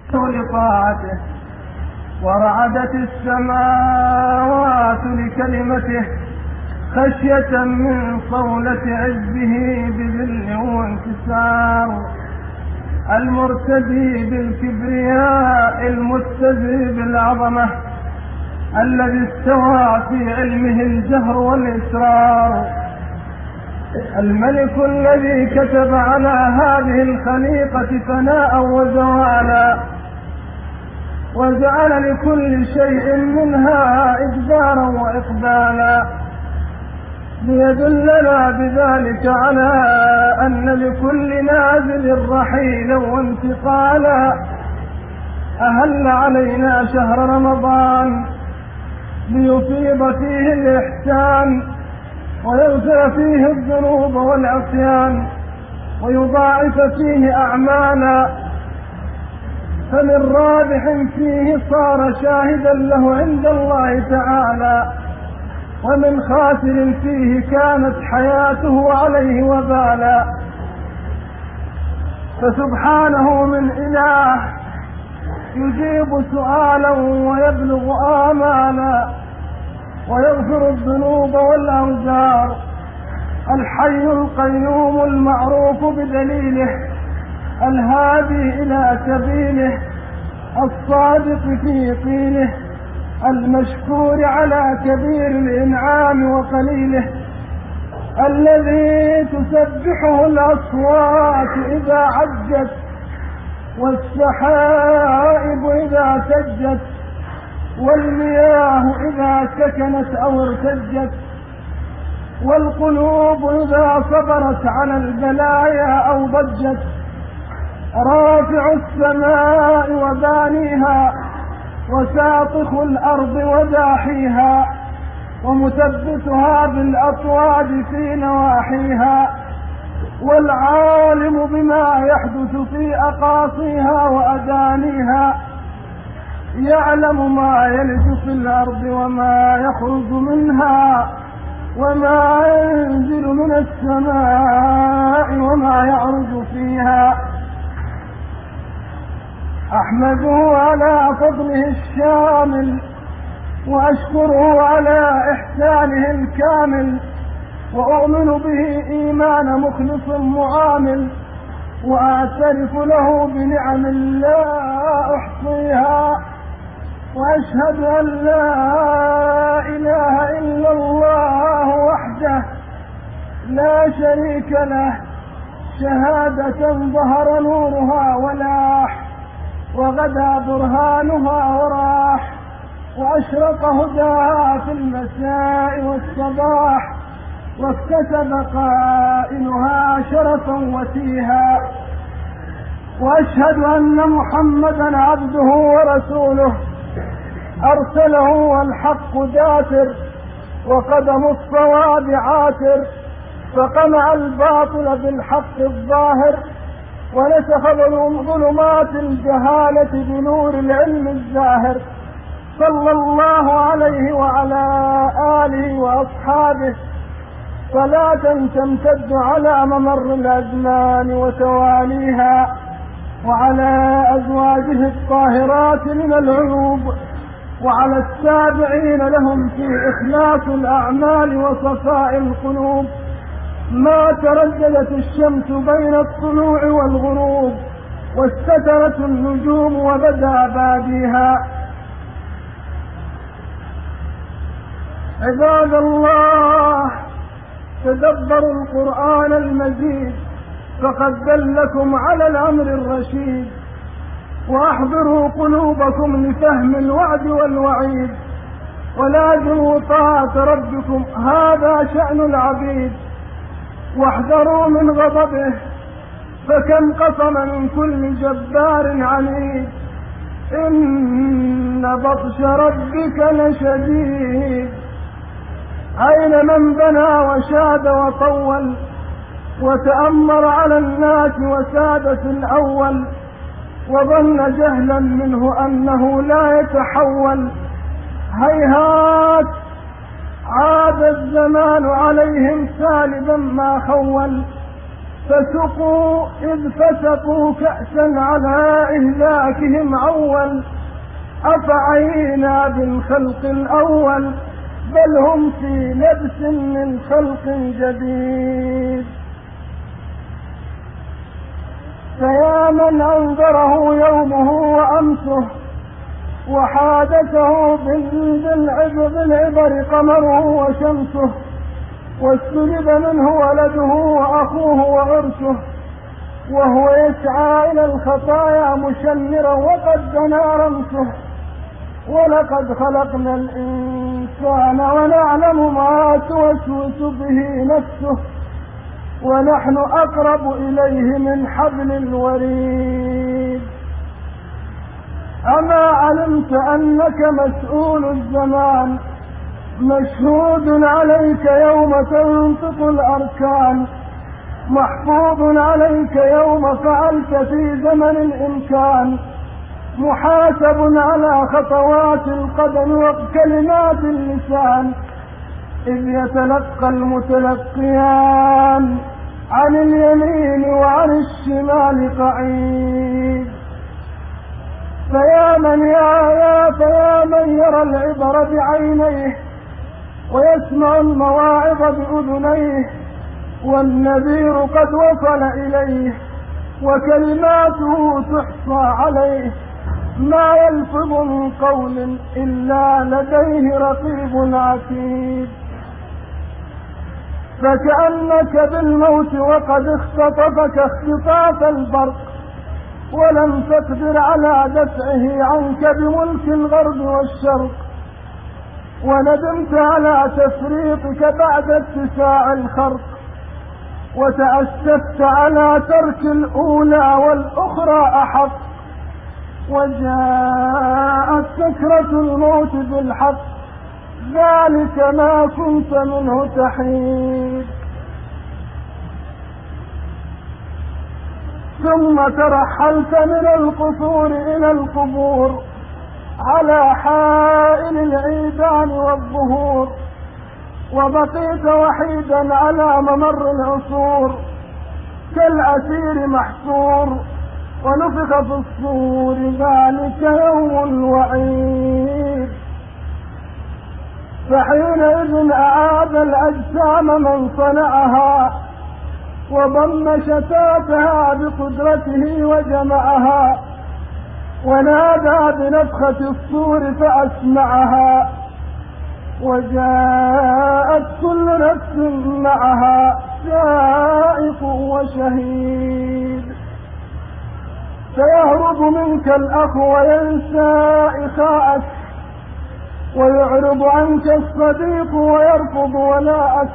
لطاعته، ورعدت السماوات لكلمته خشية من صولة عزه بذل وانكسار. المرتدي بالكبرياء المستذي بالعظمة، الذي استوى في علمه الجهر والإسرار. الملك الذي كتب على هذه الخليقة فناء وزوالا، وجعل لكل شيء منها إجبارا وإقبالا، ليدلنا بذلك على أن لكل نازل رحيلا وانتقالا. أهل علينا شهر رمضان ليفيض فيه الإحسان، ويغفر فيه الذنوب والعصيان، ويضاعف فيه أعمالا. فمن رابح فيه صار شاهدا له عند الله تعالى، ومن خاسر فيه كانت حياته عليه وبالا. فسبحانه من إله يجيب سؤالا ويبلغ آمالا، ويغفر الذنوب والأوزار. الحي القيوم المعروف بدليله، الهادي إلى سبيله، الصادق في قيله، المشكور على كبير الإنعام وقليله، الذي تسبحه الأصوات إذا عجت، والسحائب إذا سجت، والمياه إذا سكنت أو ارتجت، والقلوب إذا صبرت على البلايا أو ضجت. رافع السماء وبانيها، وساطخ الأرض وداحيها، ومثبتها بالأطواد في نواحيها، والعالم بما يحدث في أقاصيها وأدانيها. يعلم ما يلج في الأرض وما يخرج منها، وما ينزل من السماء وما يعرج فيها. أحمده على فضله الشامل، وأشكره على إحسانه الكامل، وأؤمن به إيمان مخلص معامل، وأعترف له بنعم لا أحصيها، وأشهد أن لا إله إلا الله وحده لا شريك له، شهادة ظهر نورها ولاح، وغدا برهانها وراح، وأشرق هداها في المساء والصباح، واكتسب قائلها شرفا وتيها. وأشهد أن محمدا عبده ورسوله، أرسله والحق داتر، وقدم الصواب عاتر، فقمع الباطل بالحق الظاهر، ونسخ ظلمات الجهالة بنور العلم الزاهر. صلى الله عليه وعلى آله وأصحابه صلاة تمتد على ممر الأزمان وتواليها، وعلى أزواجه الطاهرات من العيوب، وعلى التابعين لهم في إخلاص الأعمال وصفاء القلوب. ما ترددت الشمس بين الطلوع والغروب، واستترت النجوم وبدا باديها. عباد الله، تدبروا القرآن المجيد، فقد دلكم على الأمر الرشيد. وأحضروا قلوبكم لفهم الوعد والوعيد، ولازموا طاعة ربكم، هذا شأن العبيد. واحذروا من غضبه، فكم قصم من كل جبار عنيد. إن بطش ربك لشديد. أين من بنى وشاد وطول، وتأمر على الناس وساد في الأول، وظن جهلا منه أنه لا يتحول. هيهات عاد الزمان عليهم سالبا ما خول. فسقوا إذ فسقوا كأسا على إهلاكهم أول، أفعينا بالخلق الأول بل هم في لبس من خلق جديد. فيا من أنذره يومه وأمسه وحادثه بالعبر قمره وشمسه، واستلب منه ولده وأخوه وعرسه، وهو يسعى إلى الخطايا مشمرا وقد دنا رمسه. ولقد خلقنا الإنسان ونعلم ما توسوس به نفسه، ونحن أقرب إليه من حبل الوريد. أما علمت أنك مسؤول الزمان، مشهود عليك يوم تنطق الأركان، محفوظ عليك يوم فعلت في زمن الإمكان، محاسب على خطوات القدم وكلمات اللسان، إذ يتلقى المتلقيان عن اليمين وعن الشمال قعيد. فيا من يرى العبر بعينيه ويسمع المواعظ بأذنيه، والنذير قد وصل إليه وكلماته تحصى عليه، ما يلفظ من قول إلا لديه رقيب عتيد. فكأنك بالموت وقد اختطفك اختطاف البرق، ولم تقدر على دفعه عنك بملك الغرب والشرق، وندمت على تفريطك بعد اتساع الخرق، وتأسفت على ترك الأولى والأخرى أحق، وجاءت سكرة الموت بالحق، ذلك ما كنت منه تحيد. ثم ترحلت من القصور إلى القبور على حائل العيدان والظهور، وبقيت وحيدا على ممر العصور كالأسير محصور، ونفخ في الصور ذلك يوم الوعيد. فحينئذ أعاد الأجسام من صنعها، وضم شتاتها بقدرته وجمعها، ونادى بنفخة الصور فأسمعها، وجاءت كل نفس معها سائق وشهيد. فيهرب منك الأخ وينسى إخاءك، ويعرض عنك الصديق ويرفض ولاءك،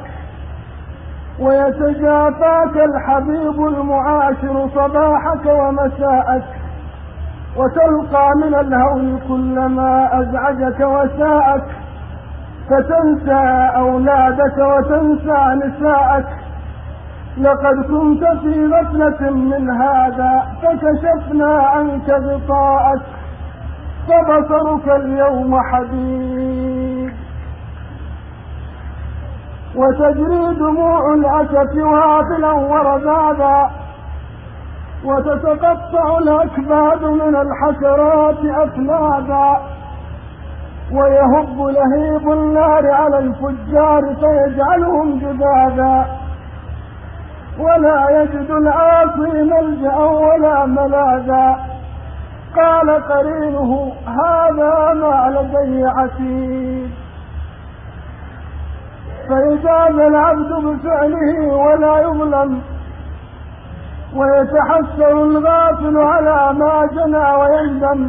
ويتجافاك الحبيب المعاشر صباحك ومساءك، وتلقى من الهول كل ما أزعجك وساءك، فتنسى أولادك وتنسى نساءك. لقد كنت في غفلة من هذا فكشفنا عنك غطاءك، فبصرك اليوم حديد. وتجري دموع الأسف وافلا ورذاذا، وتتقطع الأكباد من الحسرات أفلاذا، ويهب لهيب النار على الفجار فيجعلهم جذاذا، ولا يجد العاصي ملجأ ولا ملاذا. قال قرينه هذا ما لدي عتيد. فيجاز العبد بفعله ولا يظلم، ويتحسر الغافل على ما جنى ويندم،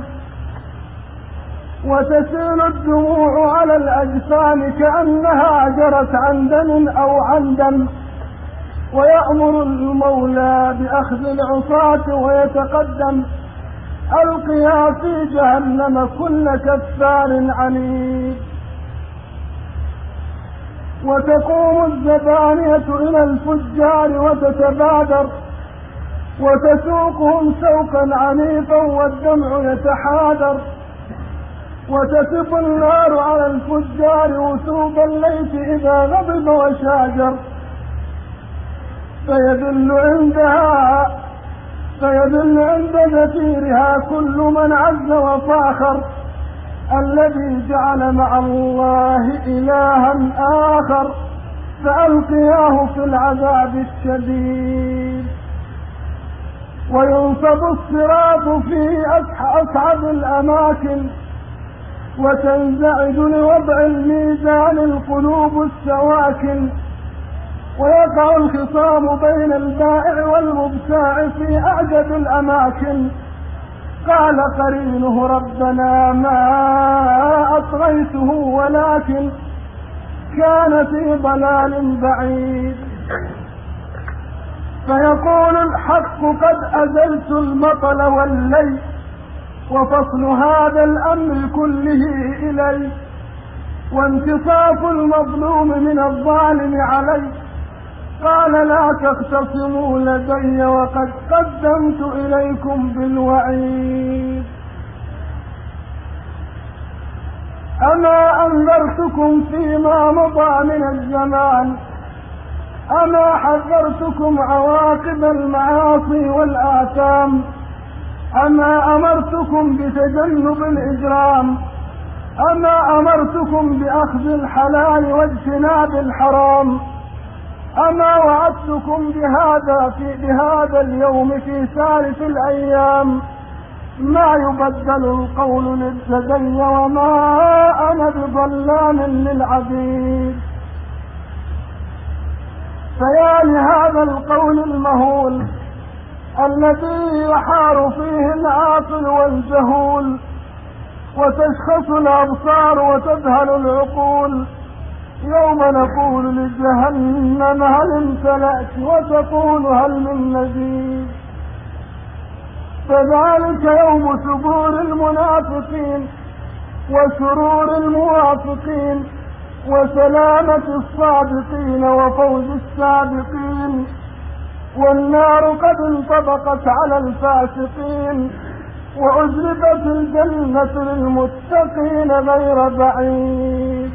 وتسيل الدموع على الأجفان كأنها جرت عن دم أو عن دم، ويأمر المولى بأخذ العصاة ويتقدم، ألقيا في جهنم كل كفار عنيد. وتقوم الزبانية إلى الفجار وتتبادر، وتسوقهم سوقا عنيفا والدمع يتحادر، وتسب النار على الفجار وثوب الليث إذا غضب وشاجر، فيدل عند ذكيرها كل من عز وفاخر الذي جعل مع الله إلها آخر فألقياه في العذاب الشديد. وينصب الصراط في أصعب الأماكن وتنزعج لوضع الميزان القلوب السواكن، ويقع الخصام بين البائع والمبتاع في أعجب الأماكن. قال قرينه ربنا ما أطغيته ولكن كان في ضلال بعيد. فيقول الحق قد أزلت المطل والليل وفصل هذا الأمر كله إلي، وانتصاف المظلوم من الظالم علي. قال لا تختصموا لدي وقد قدمت إليكم بالوعيد. أما أنذرتكم فيما مضى من الزمان، أما حذرتكم عواقب المعاصي والآثام، أما أمرتكم بتجنب الإجرام، أما أمرتكم بأخذ الحلال واجتناب الحرام، أما وعدتكم بهذا اليوم في سالف الأيام. ما يبدل القول لدي وما أنا بظلام للعبيد. فيا لهذا القول المهول الذي يحار فيه العاقل والجهول، وتشخص الأبصار وتذهل العقول. يوم نقول لجهنم هل امتلأت وتقول هل من مزيد. فذلك يوم ثبور المنافقين وسرور الموافقين وسلامة الصادقين وفوز السابقين. والنار قد انطبقت على الفاسقين وأزلفت الجنة للمتقين غير بعيد.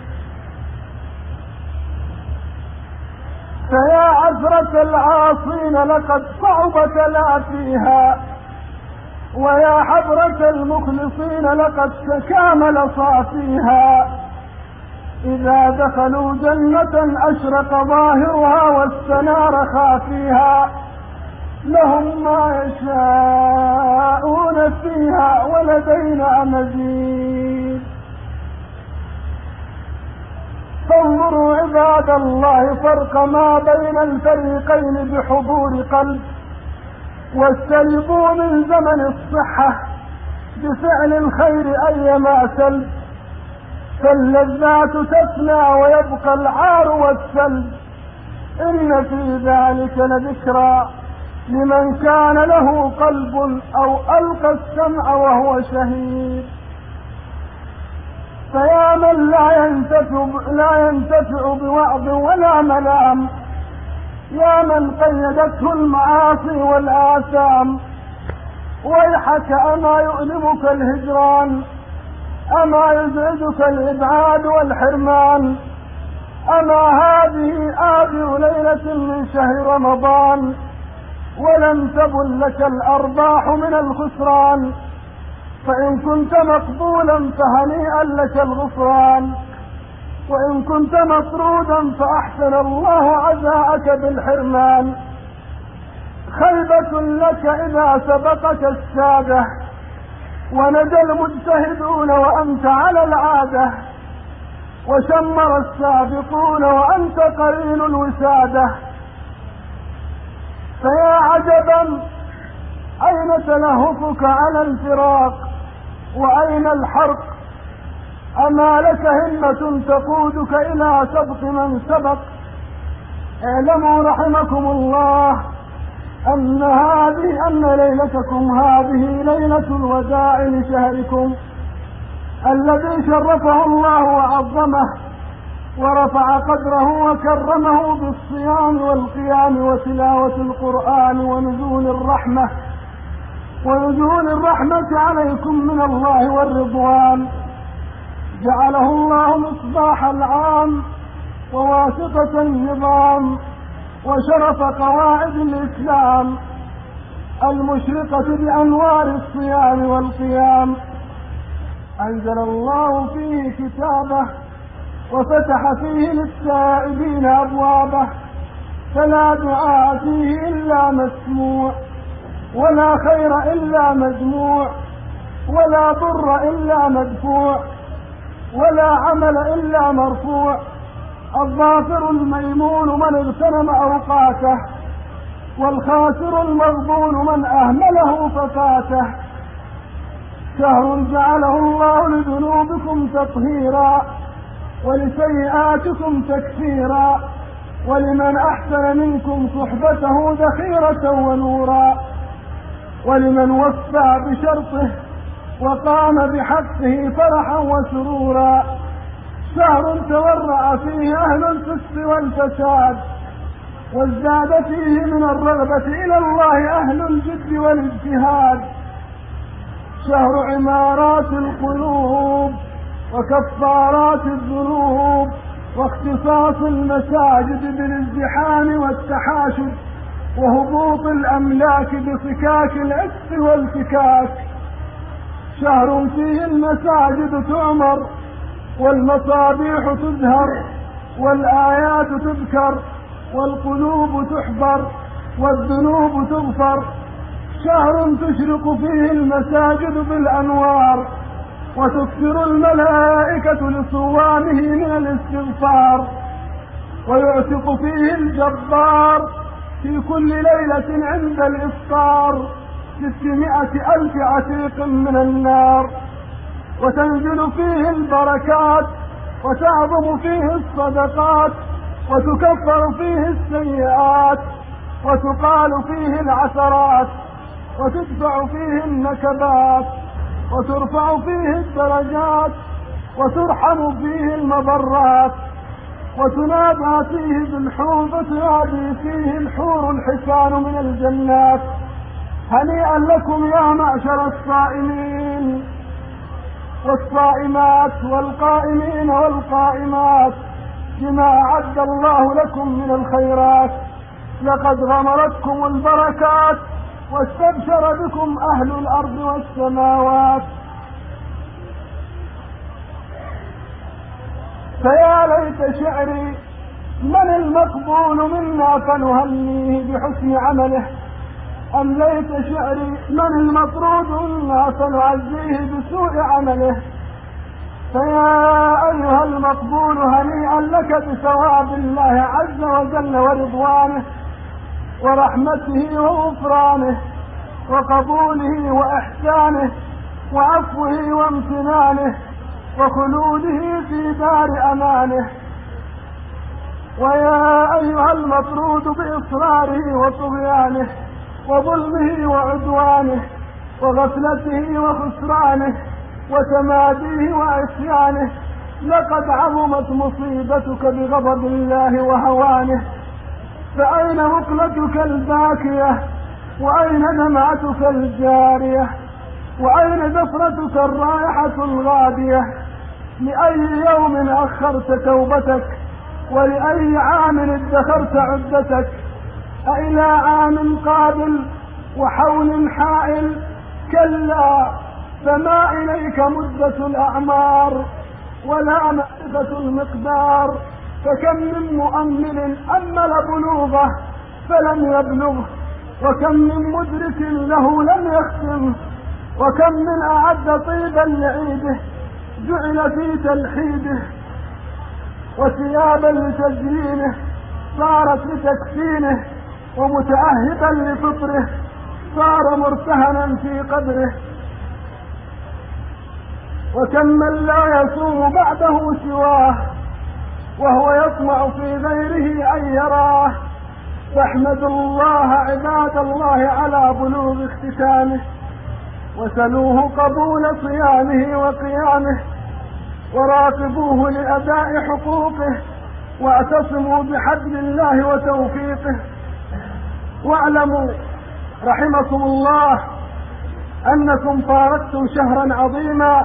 فيا عثرة العاصين لقد صعب تلافيها، ويا حضرة المخلصين لقد تكامل صافيها. إذا دخلوا جنة أشرق ظاهرها واستنار خافيها، لهم ما يشاءون فيها ولدينا مزيد. فانظروا عباد الله فرق ما بين الفريقين بحضور قلب، واستلبوا من زمن الصحة بفعل الخير أيما سلب. فاللذات تفنى ويبقى العار والسلب، إن في ذلك لذكرى لمن كان له قلب أو ألقى السمع وهو شهيد. فيا من لا ينتفع بوعظ ولا ملام، يا من قيدته المعاصي والآثام، ويحك أما يؤلمك الهجران، أما يزعجك الإبعاد والحرمان، أما هذه آخر ليلة من شهر رمضان ولم تبن لك الأرباح من الخسران. فإن كنت مقبولا فهنيئا لك الغفران، وإن كنت مطرودا فأحسن الله عزاءك بالحرمان. خيبة لك إذا سبقك السادة ونجى المجتهدون وأنت على العادة، وشمر السابقون وأنت قليل الوسادة. فيا عجبا أين تلهفك على الفراق وأين الحرق؟ أما لك همة تقودك إلى سبق من سبق؟ اعلموا رحمكم الله أن ليلتكم هذه ليلة الوداع لشهركم الذي شرفه الله وعظمه ورفع قدره وكرمه بالصيام والقيام وتلاوة القرآن ونزول الرحمة عليكم من الله والرضوان. جعله الله مصباح العام وواسطة النظام وشرف قواعد الإسلام المشرقة بأنوار الصيام والقيام. أنزل الله فيه كتابه وفتح فيه للتائبين أبوابه، فلا دعاء فيه إلا مسموع، ولا خير إلا مجموع، ولا ضر إلا مدفوع، ولا عمل إلا مرفوع. الظافر الميمون من اغتنم أوقاته، والخاسر المغبون من أهمله ففاته. شهر جعله الله لذنوبكم تطهيرا ولسيئاتكم تكفيرا، ولمن أحسن منكم صحبته ذخيرة ونورا، ولمن وفى بشرطه وقام بحقه فرحا وسرورا. شهر تورع فيه أهل الفسق والفساد، وازداد فيه من الرغبة إلى الله أهل الجد والاجتهاد. شهر عمارات القلوب وكفارات الذنوب، واختصاص المساجد بالازدحام والتحاشد، وهبوط الأملاك بصكاك العسف والفكاك. شهر فيه المساجد تعمر والمصابيح تزهر والآيات تذكر والقلوب تحبر والذنوب تغفر. شهر تشرق فيه المساجد بالأنوار، وتكثر الملائكة لصوامه من الاستغفار، ويعتق فيه الجبار في كل ليلة عند الإفطار 600,000 عتيق من النار. وتنزل فيه البركات، وتعظم فيه الصدقات، وتكفر فيه السيئات، وتقال فيه العثرات، وتدفع فيه النكبات، وترفع فيه الدرجات، وترحم فيه المضرات، وتنادى فيه بالحوض، وتنادي فيه الحور الحسان من الجنات. هنيئا لكم يا معشر الصائمين والصائمات والقائمين والقائمات بما أعد الله لكم من الخيرات. لقد غمرتكم البركات واستبشر بكم أهل الأرض والسماوات. فيا ليت شعري من المقبول منا فنهنيه بحسن عمله، أم ليت شعري من المطرود منا فنعزيه بسوء عمله. فيا أيها المقبول هنيئا لك بثواب الله عز وجل ورضوانه ورحمته وغفرانه وقبوله وإحسانه وعفوه وامتنانه وخلوده في دار أمانه. ويا أيها المطرود بإصراره وطغيانه وظلمه وعدوانه وغفلته وخسرانه وتماديه وعصيانه، لقد عظمت مصيبتك بغضب الله وهوانه. فأين مقلتك الباكية، وأين دمعتك الجارية، وأين زفرتك الرائحة الغادية؟ لأي يوم أخرت توبتك، ولأي عام ادخرت عدتك؟ أإلى عام قابل وحول حائل؟ كلا، فما إليك مدة الأعمار ولا معرفة المقدار. فكم من مؤمل أمل بلوغه فلم يبلغه، وكم من مدرك له لم يختمه، وكم من أعد طيبا لعيده جعل في تلحيده، وثيابا لتزيينه صارت لتكفينه، ومتأهبا لفطره صار مرتهنا في قدره. وكم من لا يصوم بعده سواه وهو يطمع في غيره أن يراه. فاحمدوا الله عباد الله على بلوغ اختتامه، وسلوه قبول صيامه وقيامه، وراقبوه لأداء حقوقه، واعتصموا بحبل الله وتوفيقه. واعلموا رحمكم الله أنكم فارقتم شهرا عظيما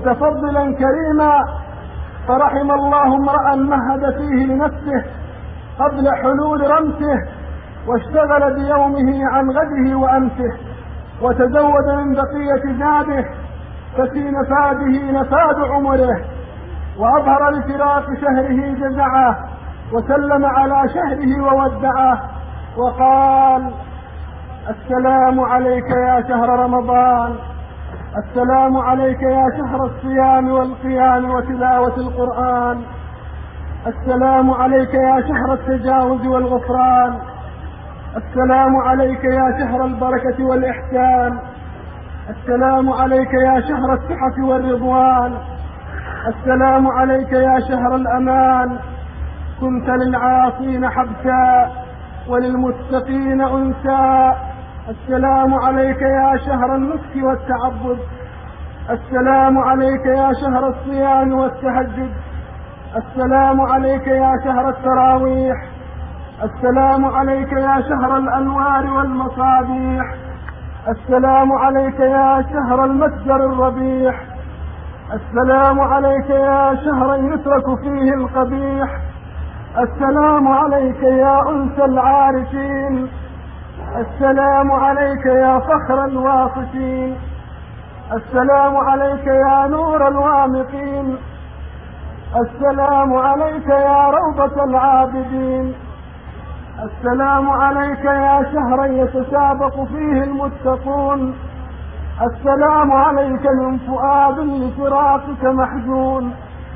متفضلا كريما، فرحم الله امرأ مهد فيه لنفسه قبل حلول رمسه، واشتغل بيومه عن غده وأمسه، وتزود من بقية زاده، ففي نفاده نفاد عمره، وأظهر لفراق شهره جزعه، وسلم على شهره وودعه، وقال: السلام عليك يا شهر رمضان، السلام عليك يا شهر الصيام والقيام وتلاوة القرآن، السلام عليك يا شهر التجاوز والغفران، السلام عليك يا شهر البركة والإحسان، السلام عليك يا شهر الصحة والرضوان، السلام عليك يا شهر الأمان، كنت للعاصين حبسا وللمتقين أنسا، السلام عليك يا شهر النسك والتعبد، السلام عليك يا شهر الصيام والتهجد، السلام عليك يا شهر التراويح، السلام عليك يا شهر الأنوار والمصابيح، السلام عليك يا شهر المتجر الربيح، السلام عليك يا شهر يترك فيه القبيح، السلام عليك يا أنس العارفين، السلام عليك يا فخر الواصفين، السلام عليك يا نور الوامقين، السلام عليك يا روضة العابدين، السلام عليك يا شهرا يتسابق فيه المتقون، السلام عليك من فؤاد لفراقك محزون.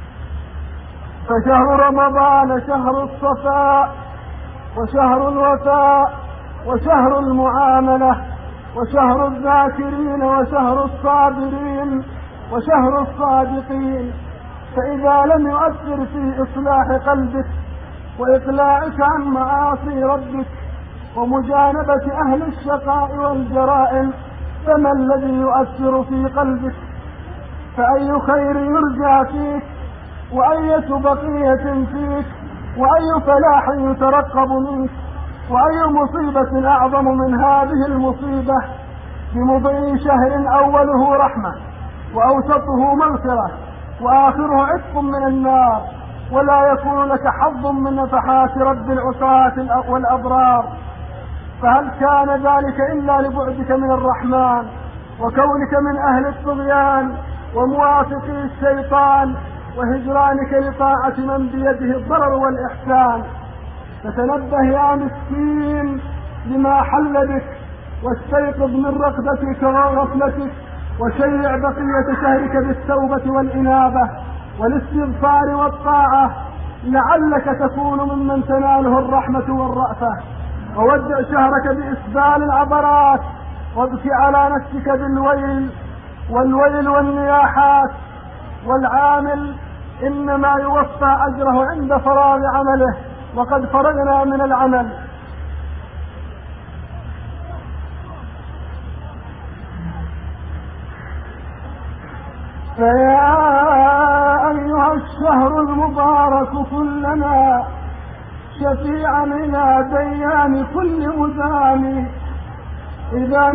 فشهر رمضان شهر الصفاء وشهر الوفاء وشهر المعاملة وشهر الذاكرين وشهر الصابرين وشهر الصادقين، فإذا لم يؤثر في إصلاح قلبك وإقلاعك عن معاصي ربك ومجانبة أهل الشقاء والجرائم، فما الذي يؤثر في قلبك؟ فأي خير يرجى فيك، وأية بقية فيك، وأي فلاح يترقب منك، وأي مصيبة أعظم من هذه المصيبة بمضي شهر أوله رحمة وأوسطه مغفرة وآخره عتق من النار، ولا يكون لك حظ من نفحات رب العصاة والأبرار. فهل كان ذلك إلا لبعدك من الرحمن وكونك من أهل الطغيان وموافقي الشيطان وهجرانك لطاعة من بيده الضرر والإحسان؟ فتنبه يا مسكين لما حل بك، واستيقظ من رقدتك وغفلتك، وشيع بقية شهرك بالتوبة والإنابة والاستغفار والطاعة، لعلك تكون ممن تناله الرحمة والرأفة. وودع شهرك بإسبال العبرات، وابكي على نفسك بالويل والنياحات، والعامل إنما يوفى أجره عند فراغ عمله، وقد فرغنا من العمل. فيا أيها الشهر المبارك كلنا شفيعا إلى ديان كل مدام، إذا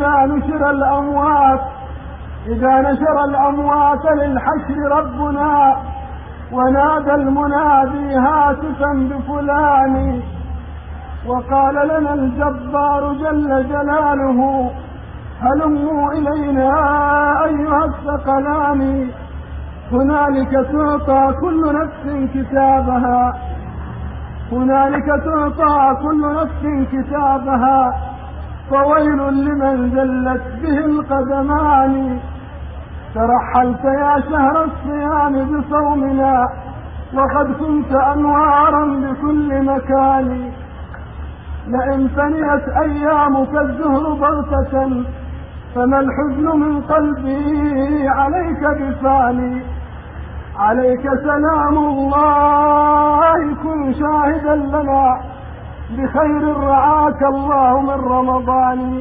نشر الأموات للحشر ربنا، ونادى المنادي هاتفا بفلان، وقال لنا الجبار جل جلاله هلموا إلينا أيها الثقلان، هنالك تعطى كل نفس كتابها، هنالك تعطى كل نفس كتابها، فويل لمن زلت به القدمان. ترحلت يا شهر الصيام بصومنا، وقد كنت أنوارا بكل مكان، لئن فنيت أيامك الزهر بغتة، فما الحزن من قلبي عليك بفاني. عليك سلام الله كن شاهدا لنا بخير رعاك الله من رمضان.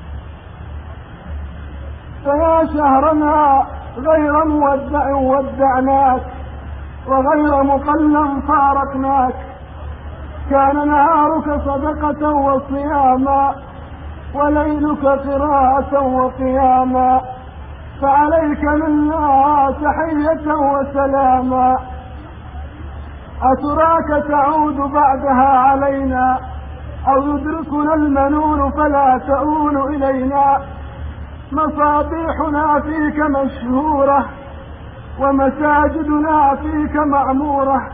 فيا شهرنا غير مودع ودعناك، وغير مقلم فارقناك، كان نهارك صدقة وصياما، وليلك قراءة وقياما، فعليك منا تحية وسلاما. أتراك تعود بعدها علينا أو يدركنا المنون فلا تؤول إلينا. مصابيحنا فيك مشهورة ومساجدنا فيك معمورة،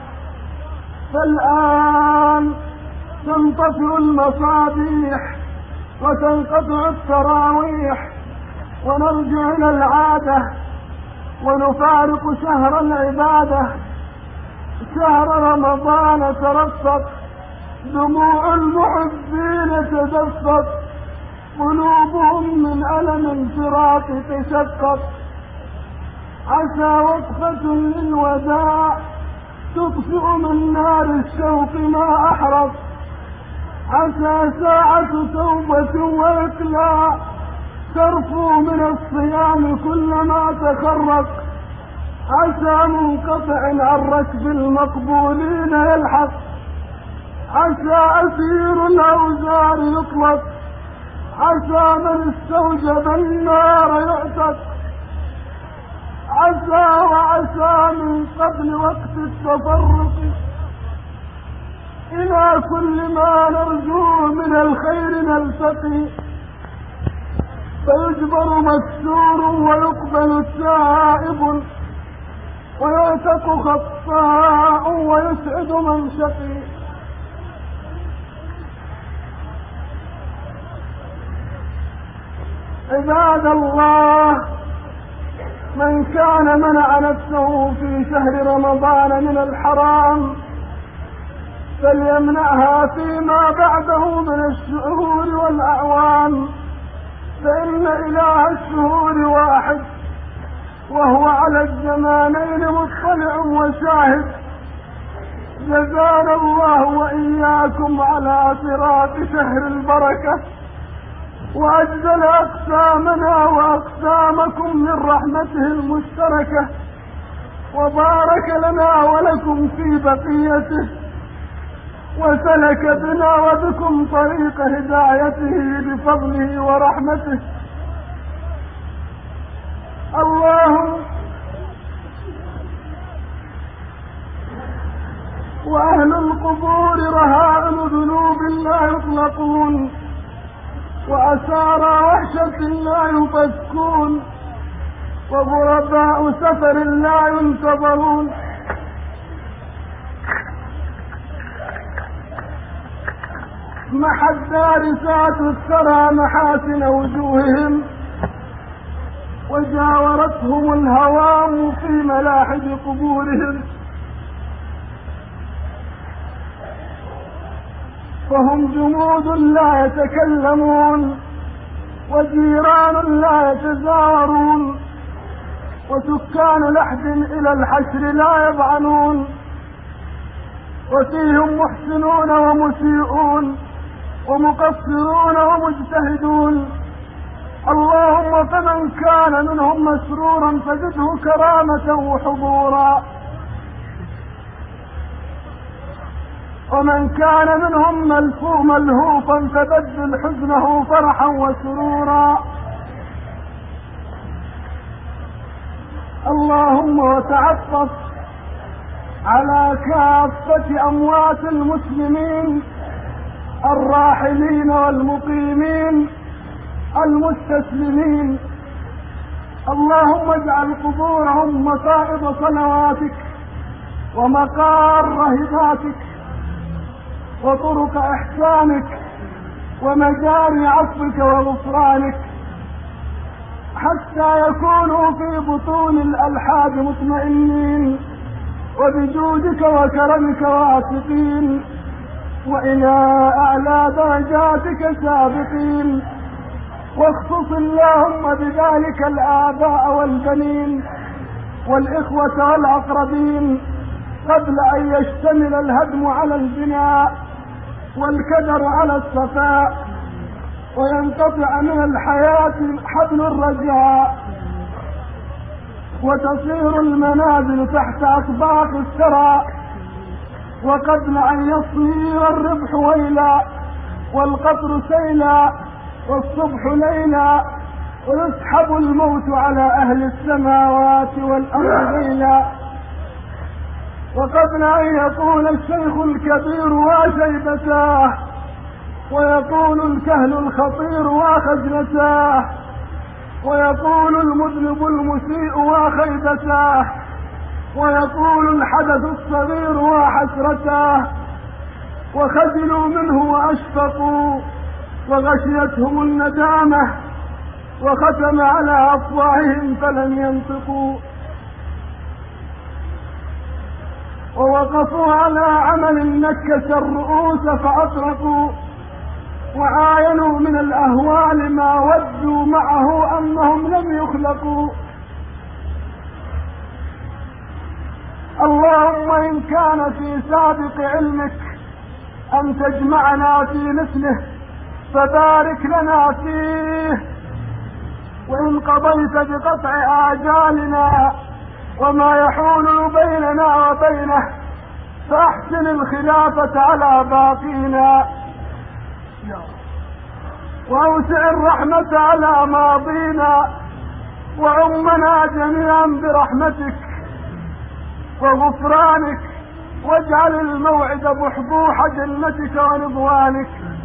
فالآن تنطفئ المصابيح وتنقطع التراويح ونرجع إلى العادة ونفارق شهر العبادة. شهر رمضان ترفق، دموع المحبين تدفق، قلوبهم من ألم الفراق تشقق. عسى وقفة للوداع تطفئ من نار الشوق ما أحرق. عسى ساعة توبة وإقلاع ترفو من الصيام كلما تخرق. عسى منقطع عن ركب المقبولين يلحق. عسى أسير الأوزار يطلق. عسى من استوجب النار يعتق. عسى وعسى من قبل وقت التفرق إلى كل ما نرجوه من الخير نلتقي. فيجبر مستور ويقبل تائب ويعتق خطاء ويسعد من شقي. عباد الله، من كان منع نفسه في شهر رمضان من الحرام فليمنعها فيما بعده من الشهور والأعوام، فإن إله الشهور واحد وهو على الزمانين مطلع وشاهد. جزانا الله وإياكم على صراط شهر البركة، وأجزل أقسامنا وأقسامكم من رحمته المشتركة، وبارك لنا ولكم في بقيته، وسلك بنا وبكم طريق هدايته بفضله ورحمته. اللهم وأهل القبور رهائن ذنوب لا يطلقون، وأسارى وحشة لا يفكون، وغرباء سفر لا ينتظرون. محت دارسات الثرى محاسن وجوههم، وجاورتهم الهوام في ملاحد قبورهم، فهم جمود لا يتكلمون، وجيران لا يتزاورون، وسكان لحد إلى الحشر لا يضعنون، وفيهم محسنون ومسيئون، ومقصرون ومجتهدون. اللهم فمن كان منهم مسرورا فزده كرامة وحضورا، ومن كان منهم ملهوفا فبدل حزنه فرحا وسرورا. اللهم وتعطف على كافة أموات المسلمين الراحلين والمقيمين المستسلمين. اللهم اجعل قبورهم مصائب صلواتك ومقار هداتك وطرق إحسانك ومجاري عفوك وغفرانك، حتى يكونوا في بطون الألحاد مطمئنين وبجودك وكرمك واثقين، وإلى أعلى درجاتك سابقين. واخصص اللهم بذلك الآباء والبنين والإخوة والأقربين قبل أن يشتمل الهدم على البناء والكدر على الصفاء، وينقطع من الحياة حبل الرجاء، وتصير المنازل تحت أطباق الثرى، وقبل أن يصير الربح ويلا والقطر سيلا والصبح ليلا، ويسحب الموت على أهل السماوات والأرض ليلا. وقبل أن يقول الشيخ الكبير وشيبتاه، ويقول الكهل الخطير وخجلتاه، ويقول المذنب المسيء وخيبتاه، ويقول الحدث الصغير وحسرتاه، وخجلوا منه وأشفقوا وغشيتهم الندامة، وختم على أفواههم فلم ينطقوا، ووقفوا على عمل نكس الرؤوس فأطرقوا، وعاينوا من الأهوال ما ودوا معه أنهم لم يخلقوا. اللهم إن كان في سابق علمك أن تجمعنا في مثله فبارك لنا فيه، وإن قضيت بقطع آجالنا وما يحول بيننا وبينه فأحسن الخلافة على باقينا، وأوسع الرحمة على ماضينا، وعمنا جميعا برحمتك وغفرانك، واجعل الموعد بحبوح جنتك ورضوانك.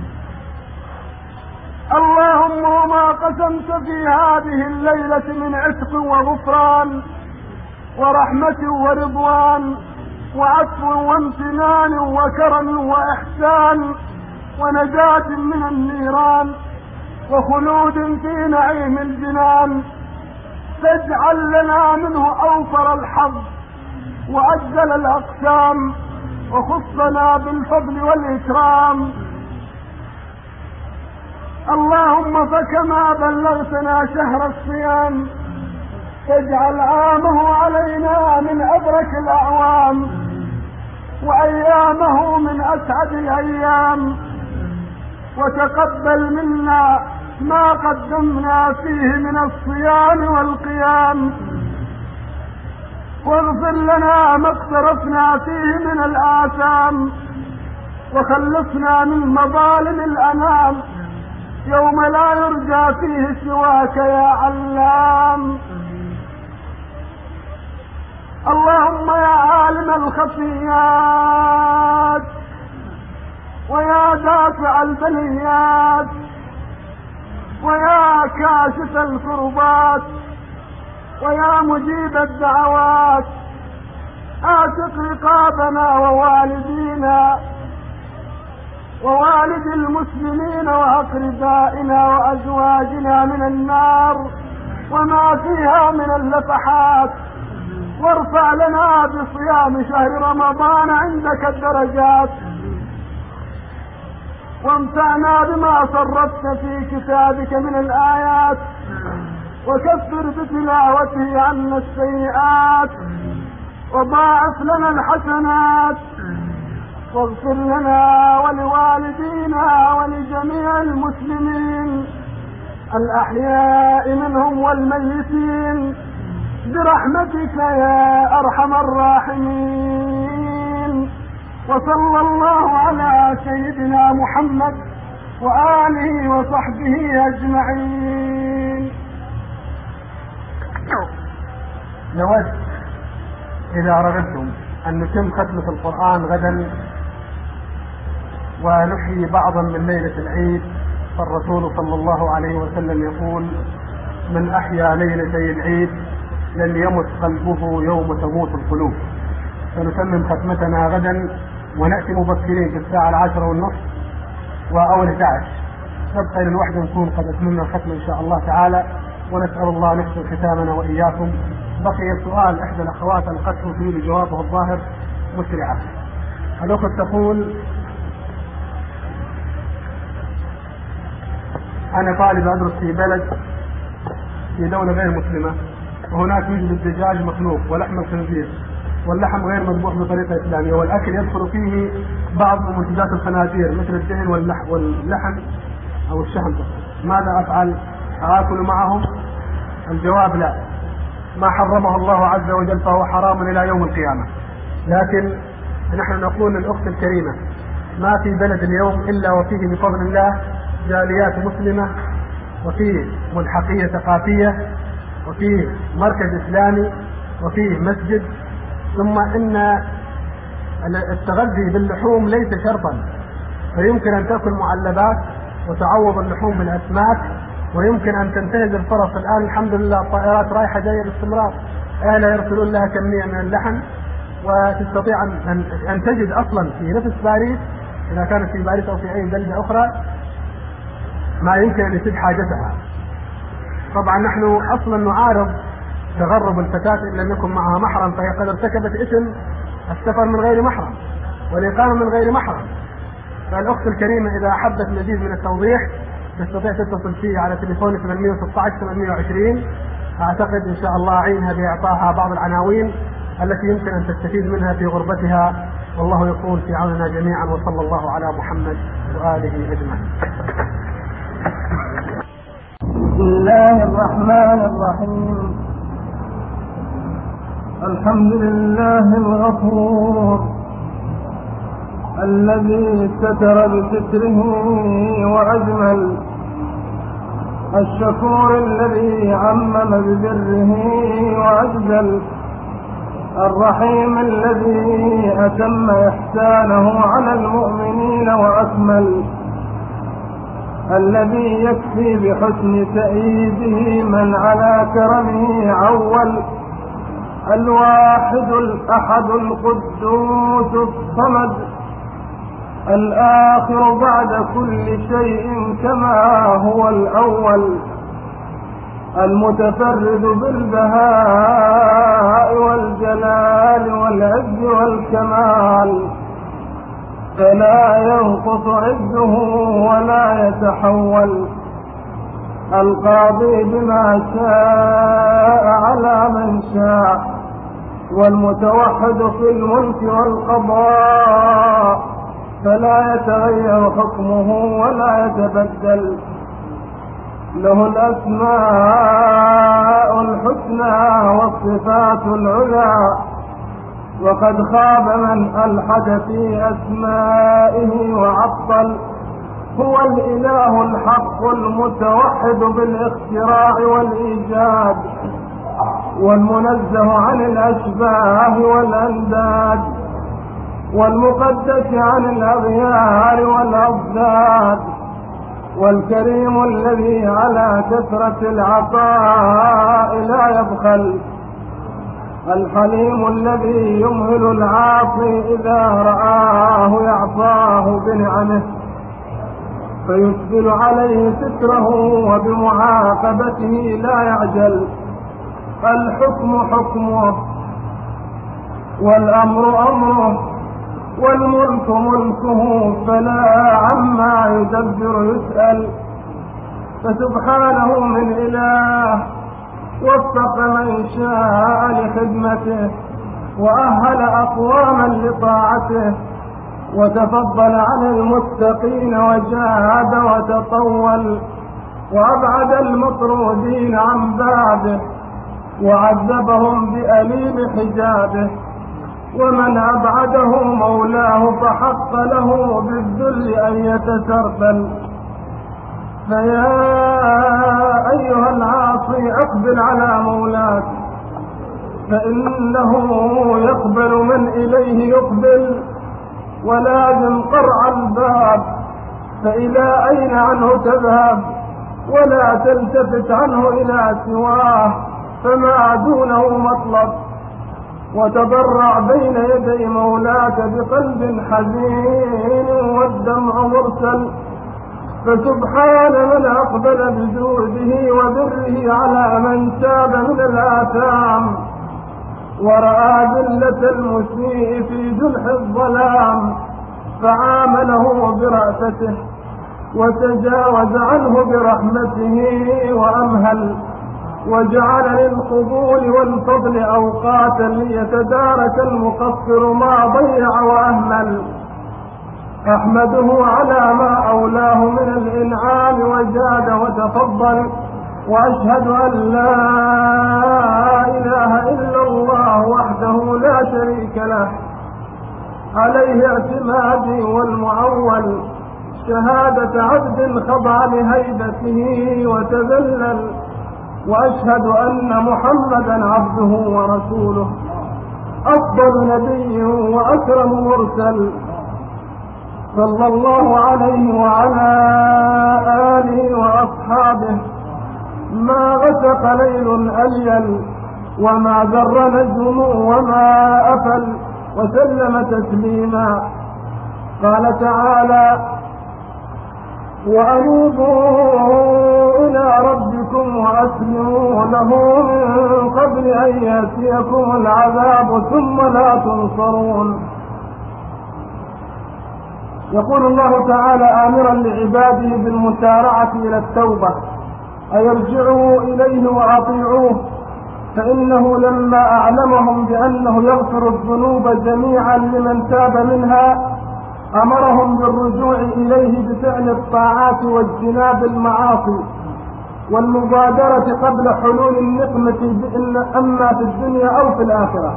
اللهم وما قسمت في هذه الليلة من عتق وغفران ورحمة ورضوان وعفو وامتنان وكرم وإحسان ونجاة من النيران وخلود في نعيم الجنان، فاجعل لنا منه أوفر الحظ وأجل الأقسام، وخصنا بالفضل والإكرام. اللهم فكما بلغتنا شهر الصيام فاجعل عامه علينا من أبرك الأعوام، وأيامه من أسعد الأيام، وتقبل منا ما قدمنا فيه من الصيام والقيام، واغفر لنا ما اقترفنا فيه من الآثام، وخلصنا من مظالم الأنام يوم لا يرجى فيه سواك يا علام. اللهم يا عالم الخفيات ويا دافع البليات ويا كاشف الكربات ويا مجيب الدعوات، اعتق رقابنا ووالدينا ووالد المسلمين وأقربائنا وأزواجنا من النار وما فيها من اللفحات، وارفع لنا بصيام شهر رمضان عندك الدرجات، وامتعنا بما صرفت في كتابك من الآيات، وكفر بتلاوته عنا السيئات، وضاعف لنا الحسنات، واغفر لنا ولوالدينا ولجميع المسلمين الأحياء منهم والميتين برحمتك يا أرحم الراحمين. وصلى الله على سيدنا محمد وآله وصحبه أجمعين. نود إذا رغبتم أن نتم ختمة القرآن غدا ونحيي بعضا من ليلة العيد، فالرسول صلى الله عليه وسلم يقول: من أحيا ليلتي العيد لن يمت قلبه يوم تموت القلوب. فنتمم ختمتنا غدا ونأتي مبكرين في الساعة 10:30 أو 11، نبقى للوحدة نكون قد أتممنا الختمة إن شاء الله تعالى، ونسأل الله أن يحسن ختامنا وإياكم. بقي السؤال إحدى الأخوات القته فيه جوابه الظاهر مسرعة. الأخت تقول: أنا طالب أدرس في بلد في دولة غير مسلمة، وهناك يوجد الدجاج مخلوق ولحم الخنزير، واللحم غير مذبوح بطريقة إسلامية، والأكل يدخل فيه بعض منتجات الخنازير مثل الدهن واللحم أو الشحم. ماذا أفعل؟ أكل معهم؟ الجواب: لا، ما حرمه الله عز وجل فهو حرام إلى يوم القيامة. لكن نحن نقول للأخت الكريمة: ما في بلد اليوم إلا وفيه بفضل الله جاليات مسلمة، وفيه ملحقية ثقافية، وفيه مركز إسلامي، وفيه مسجد، ثم إن التغذي باللحوم ليس شرطا، فيمكن أن تأكل معلبات وتعوض اللحوم بالأسماك، ويمكن أن تنتهز الفرص. الآن الحمد لله الطائرات رايحة جاية باستمرار، أهلها يرسلون لها كمية من اللحم، وتستطيع أن تجد أصلا في نفس باريس إذا كانت في باريس أو في أي بلدة أخرى ما يمكن أن يسد حاجتها. طبعا نحن أصلا نعارض تغرب الفتاة إن لم يكن معها محرم، فهي قد ارتكبت إثم السفر من غير محرم والإقامة من غير محرم. فالأخت الكريمة إذا أحبت مزيد من التوضيح تستطيع تتصل فيه على تليفون 816 820. أعتقد إن شاء الله أعينها بإعطائها بعض العناوين التي يمكن أن تستفيد منها في غربتها، والله يكون في عوننا جميعا، وصلى الله على محمد وآله أجمعين. بسم الله الرحمن الرحيم. الحمد لله الغفور الذي ستر بستره وأجمل، الشكور الذي عمم ببره وأجزل، الرحيم الذي أتم إحسانه على المؤمنين وأكمل، الذي يكفي بحسن تأييده من على كرمه عول، الواحد الأحد القدوس الصمد، الآخر بعد كل شيء كما هو الأول، المتفرد بالبهاء والجلال والعز والكمال، فلا ينقص عزه ولا يتحول، القاضي بما شاء على من شاء، والمتوحد في الملك والقضاء، فلا يتغير حكمه ولا يتبدل، له الأسماء الحسنى والصفات العلى، وقد خاب من ألحد في أسمائه وعطل، هو الإله الحق المتوحد بالاختراع والإيجاد، والمنزه عن الأشباه والأنداد، والمقدس عن الأغيار والأضداد، والكريم الذي على كثرة العطاء لا يبخل، الحليم الذي يمهل العاصي إذا رآه يعصاه بنعمه فيسبل عليه ستره وبمعاقبته لا يعجل، الحكم حكمه والأمر أمره والملك ملكه، فلا عما يدبر يسأل، فسبحانه من إله وفق من شاء لخدمته، وأهل أقواما لطاعته، وتفضل على المتقين وجاهد وتطول، وأبعد المطرودين عن بابه، وعذبهم بأليم حجابه، ومن أبعده مولاه فحق له بالذل أن يتسربل. فيا أيها العاصي أقبل على مولاك، فإنه يقبل من إليه يقبل، ولازم قرع الباب، فإلى أين عنه تذهب، ولا تلتفت عنه إلى سواه، فما دونه مطلب، وتضرع بين يدي مولاك بقلب حزين والدمع مرسل، فسبحان من أقبل بجوده وبره على من تاب من الآثام، ورأى ذلة المسيء في جنح الظلام، فعامله برأفته وتجاوز عنه برحمته وأمهل، وجعل للقبول والفضل أوقاتا ليتدارك المقصر ما ضيع وأهمل. أحمده على ما أولاه من الإنعام وجاد وتفضل، وأشهد أن لا إله إلا الله وحده لا شريك له، عليه اعتمادي والمعول، شهادة عبد خضع لهيبته وتذلل، وأشهد أن محمدا عبده ورسوله، أفضل نبي وأكرم مرسل صلى الله عليه وعلى آله وأصحابه ما غسق ليل أليل وما ذر نجم وما أفل وسلم تسليما. قال تعالى وأنيبوا إلى ربكم وأسلموا له من قبل أن يأتيكم العذاب ثم لا تنصرون. يقول الله تعالى آمرا لعباده بالمسارعة إلى التوبة أن يرجعوا إليه وأطيعوه، فإنه لما أعلمهم بأنه يغفر الذنوب جميعا لمن تاب منها أمرهم بالرجوع إليه بفعل الطاعات واجتناب المعاصي والمبادرة قبل حلول النقمة أما في الدنيا أو في الآخرة.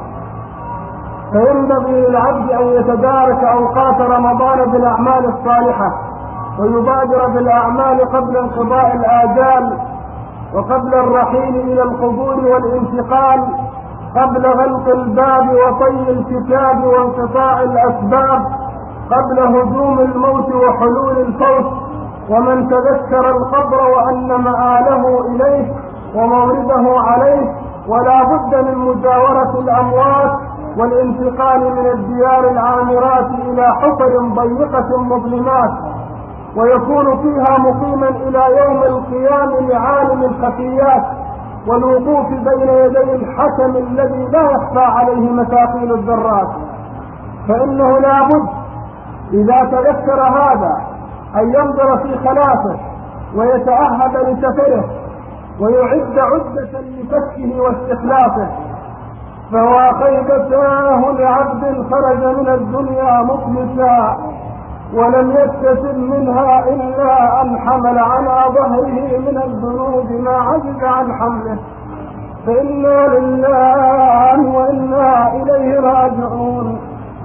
فينبغي للعبد أن يتدارك أوقات رمضان بالأعمال الصالحة ويبادر بالأعمال قبل انقضاء الآجال وقبل الرحيل إلى القبور والانتقال، قبل غلق الباب وطي الكتاب وانقطاع الأسباب، قبل هجوم الموت وحلول الفوت. ومن تذكر القبر وأن مآله إليه ومورده عليه ولا بد من مجاورة الأموات والانتقال من الديار العامرات إلى حفر ضيقة مظلمات، ويكون فيها مقيما إلى يوم القيام لعالم الخفيات والوقوف بين يدي الحكم الذي لا يخفى عليه مثاقيل الذرات. فإنه لا بد إذا تذكر هذا أن ينظر في خلاصه ويتأهب لسفره ويعد عدة لفكه واستخلافه. فهو خيبتاه لعبد خرج من الدنيا مفلسا ولم يكتسب منها إلا أن حمل على ظهره من الذنوب ما عجز عن حمله. فإنا لله وإنا إليه راجعون.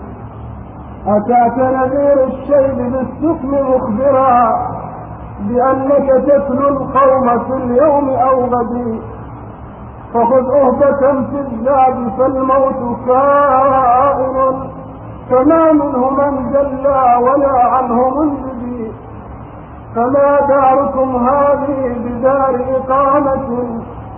أتاك نذير الشيب بالسكن مخبرا بأنك تتلو القوم في اليوم أو غد، فخذ أهبة في الزاد فالموت كائن فما منه من جلى ولا عنه منجدي. فما داركم هذه بدار إقامة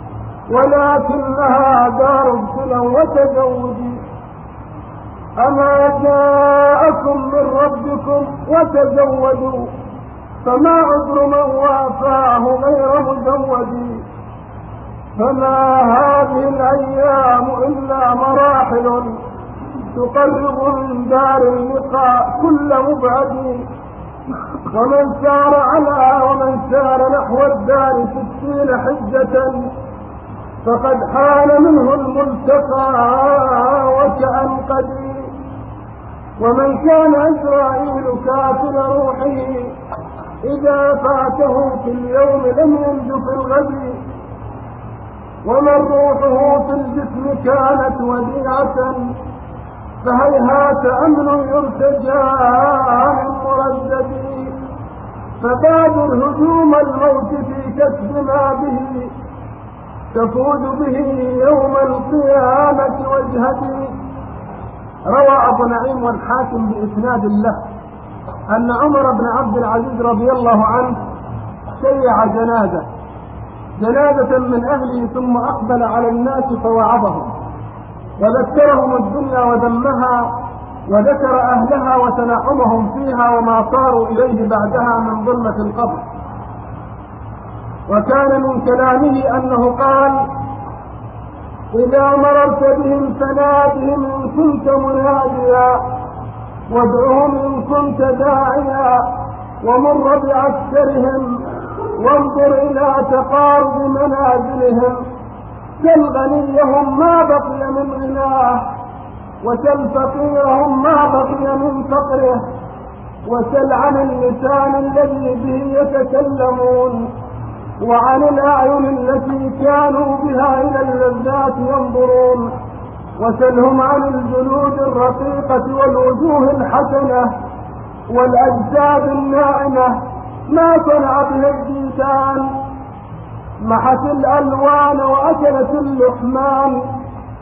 ولكنها دار ابتلى وتزود. أما جاءكم من ربكم وتزودوا فما عذر من وافاه غير مزود. فما هذه الأيام إلا مراحل تقرب من دار اللقاء كل مبعد. ومن سار نحو الدار 60 حجة فقد حان منه الملتقى وكأن قدير. ومن كان إسرائيل كافل روحه إذا فاته في اليوم لم ينج في الغد. ومن روحه في الجسم كانت وديعة فهيهات أمن يرتجى من مردد. فبادر هجوم الموت في كسب ما به تفوز به يوم القيامة واجهدي. روى أبو نعيم والحاكم بإسناد له أن عمر بن عبد العزيز رضي الله عنه شيع جنازة من أهله ثم أقبل على الناس فوعظهم وذكرهم الدنيا وذمها وذكر أهلها وتنعمهم فيها وما صاروا إليه بعدها من ظلمة القبر. وكان من كلامه أنه قال إذا مررت بهم فنادهم إن كنت مناديا وادعهم إن كنت داعيا ومر بعسكرهم وانظر إلى تقارب منازلهم. سل غنيهم ما بقي من غناه وسل فقيرهم ما بقي من فقره وسل عن اللسان الذي به يتكلمون وعن الأعين التي كانوا بها إلى اللذات ينظرون وسلهم عن الجلود الرقيقة والوجوه الحسنة والأجساد الناعمة ما صنع بها الجيتان. محت الألوان وأكلت اللحمان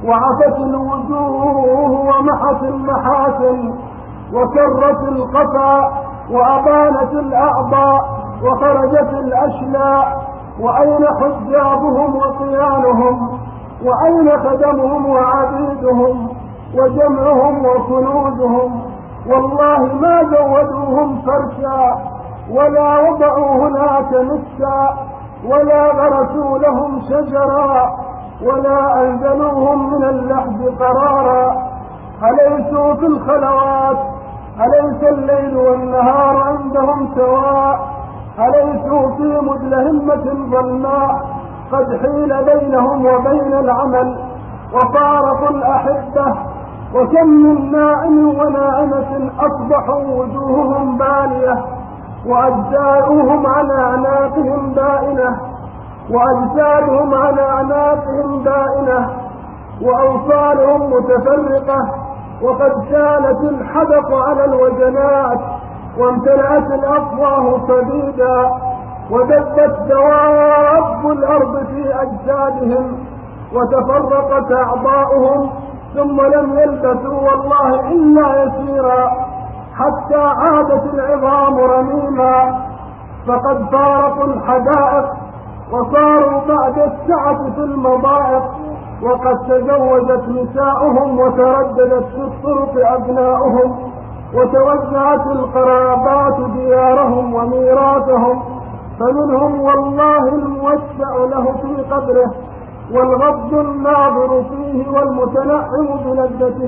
وعفت الوجوه ومحت المحاسن وكرت القفا وأبانت الأعضاء وخرجت الأشلاء. وأين حجابهم وصيانهم؟ وأين خدمهم وعبيدهم وجمعهم وكنوزهم؟ والله ما زودوهم فرشا ولا وضعوا هناك مسا ولا غرسوا لهم شجرا ولا أنزلوهم من اللحد قرارا. أليسوا في الخلوات؟ أليس الليل والنهار عندهم سواء؟ أليسوا في مدلهمة ظلماء قد حيل بينهم وبين العمل وفارقوا الأحبة؟ وكم من ناعم وناعمة أصبحوا وجوههم بالية وأجزاؤهم على أعناقهم بائنة وأجسادهم على أعناقهم بائنة وأوصالهم متفرقة وقد سالت الحدق على الوجنات وامتلأت الأفواه صديدا ودبت دواب الأرض في أجسادهم وتفرقت أعضاؤهم ثم لم يلبثوا والله إلا يسيرا حتى عادت العظام رميما. فقد فارقوا الحدائق وصاروا بعد السعة في المضائق وقد تزوجت نساؤهم وترددت في الطرق أبناؤهم وتوزعت القرابات ديارهم وميراثهم. فمنهم والله الموسع له في قبره والغض الناظر فيه والمتنعم بلذته.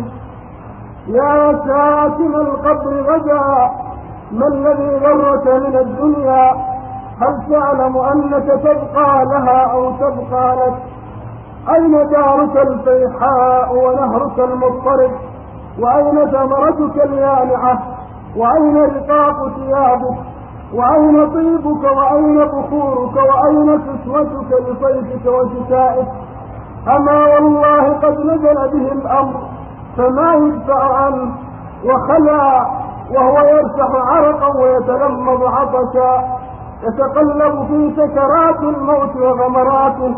يا ساكن القبر غدا ما الذي غرك من الدنيا؟ هل تعلم أنك تبقى لها أو تبقى لك؟ أين دارك الفيحاء ونهرك المضطرب؟ وأين ثمرتك اليانعة؟ وأين رقاق ثيابك؟ وأين طيبك؟ وأين بخورك؟ وأين كسوتك لصيفك وشتائك؟ أما والله قد نزل به الأمر فما يدفع عنه وخلع وهو يرسح عرقا ويتلمض عطشا يتقلب في سكرات الموت وغمراته.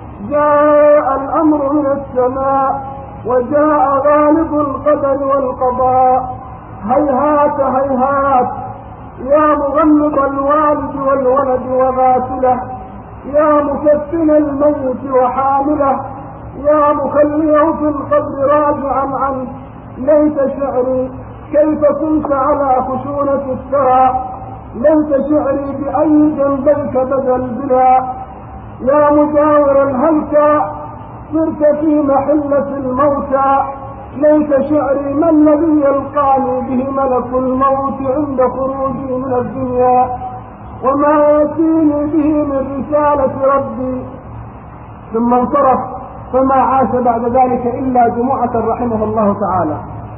جاء الأمر من السماء وجاء غالب القدر والقضاء. هيهات هيهات يا مغمض الوالد والولد وغاسله، يا مكفن الميت وحامله، يا مخليه في القبر راجعا عنه. ليت شعري كيف كنت على خشونة الثرى، ليت شعري بأي جنبيك بدا البلا. يا مجاور الهلكى صرت في محلة الموتى، ليت شعري ما الذي يلقاني به ملك الموت عند خروجي من الدنيا، وما يأتيني به من رسالة ربي. ثم انصرف فما عاش بعد ذلك إلا جمعة رحمه الله تعالى.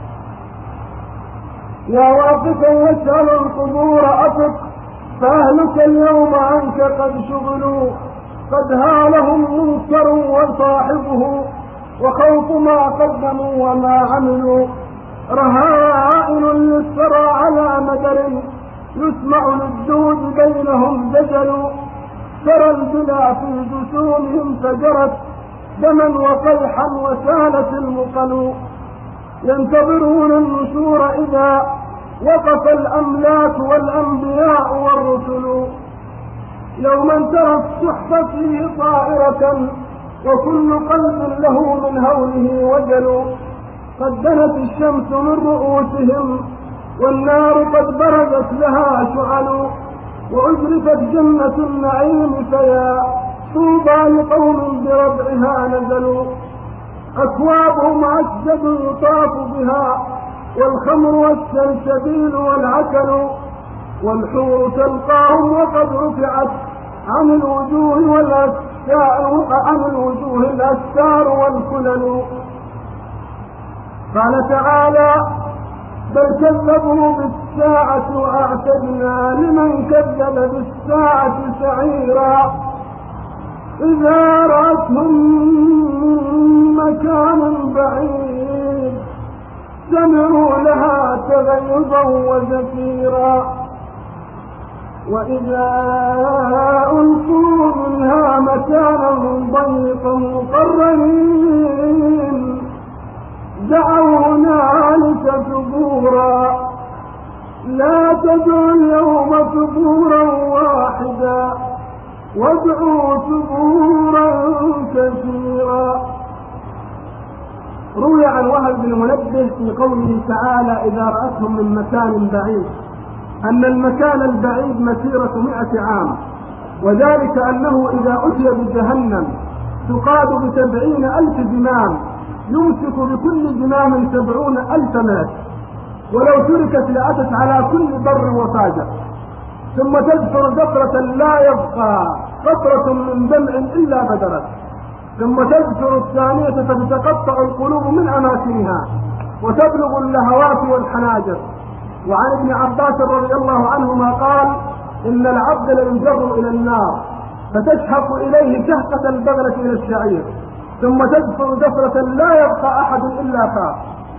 يا واقفا يسأل القبور أفق، فأهلك اليوم عنك قد شغلوا، قد هالهم منكر وصاحبه وخوف ما قدموا وما عملوا. رهائن للثرى على مدر، يسمع للدود بينهم زجل. ترى البلا في جسومهم فجرت دما وقيحا وسالت المقل. ينتظرون النشور إذا وقف الأملاك والأنبياء والرسل. يوما ترى السحب فيه طائرة وكل قلب له من هوله وجل. قد دنت الشمس من رؤوسهم والنار قد برزت لها شعل. وأزرفت جنة النعيم فيا طوبى لقوم بربعها نزلوا. أكوابهم عسجد يطاف بها والخمر والسلسبيل والعسل. والحور تلقاهم وقد رفعت عن الوجوه الأستار والكلل. قال تعالى: بل كذبوا بالساعة وأعتدنا لمن كذب بالساعة سعيرا. إذا رأتهم من مكان بعيد سمعوا لها تغيظا وزفيرا. وإذا ألقوا منها مكانا ضيقا مقرنين تدعوا اليوم ثبورا واحدا وادعوا ثبورا كثيرا. روي عن وهب بن منبه في قوله تعالى إذا رأتهم من مكان بعيد أن المكان البعيد مسيرة 100 عام، وذلك أنه إذا أتي بجهنم تقاد ب70,000 زمام يمسك بكل زمام 70,000 ملك، ولو تركت لأتت على كل بر وفاجر، ثم تدفر دفرة لا يبقى قطرة من دمع إلا بدرت، ثم تدفر الثانية فتتقطع القلوب من أماكنها وتبلغ اللهوات والحناجر. وعن ابن عباس رضي الله عنهما قال إن العبد لينجر إلى النار فتشهق إليه شهقة البغلة إلى الشعير، ثم تدفر دفرة لا يبقى أحد إلا خاف.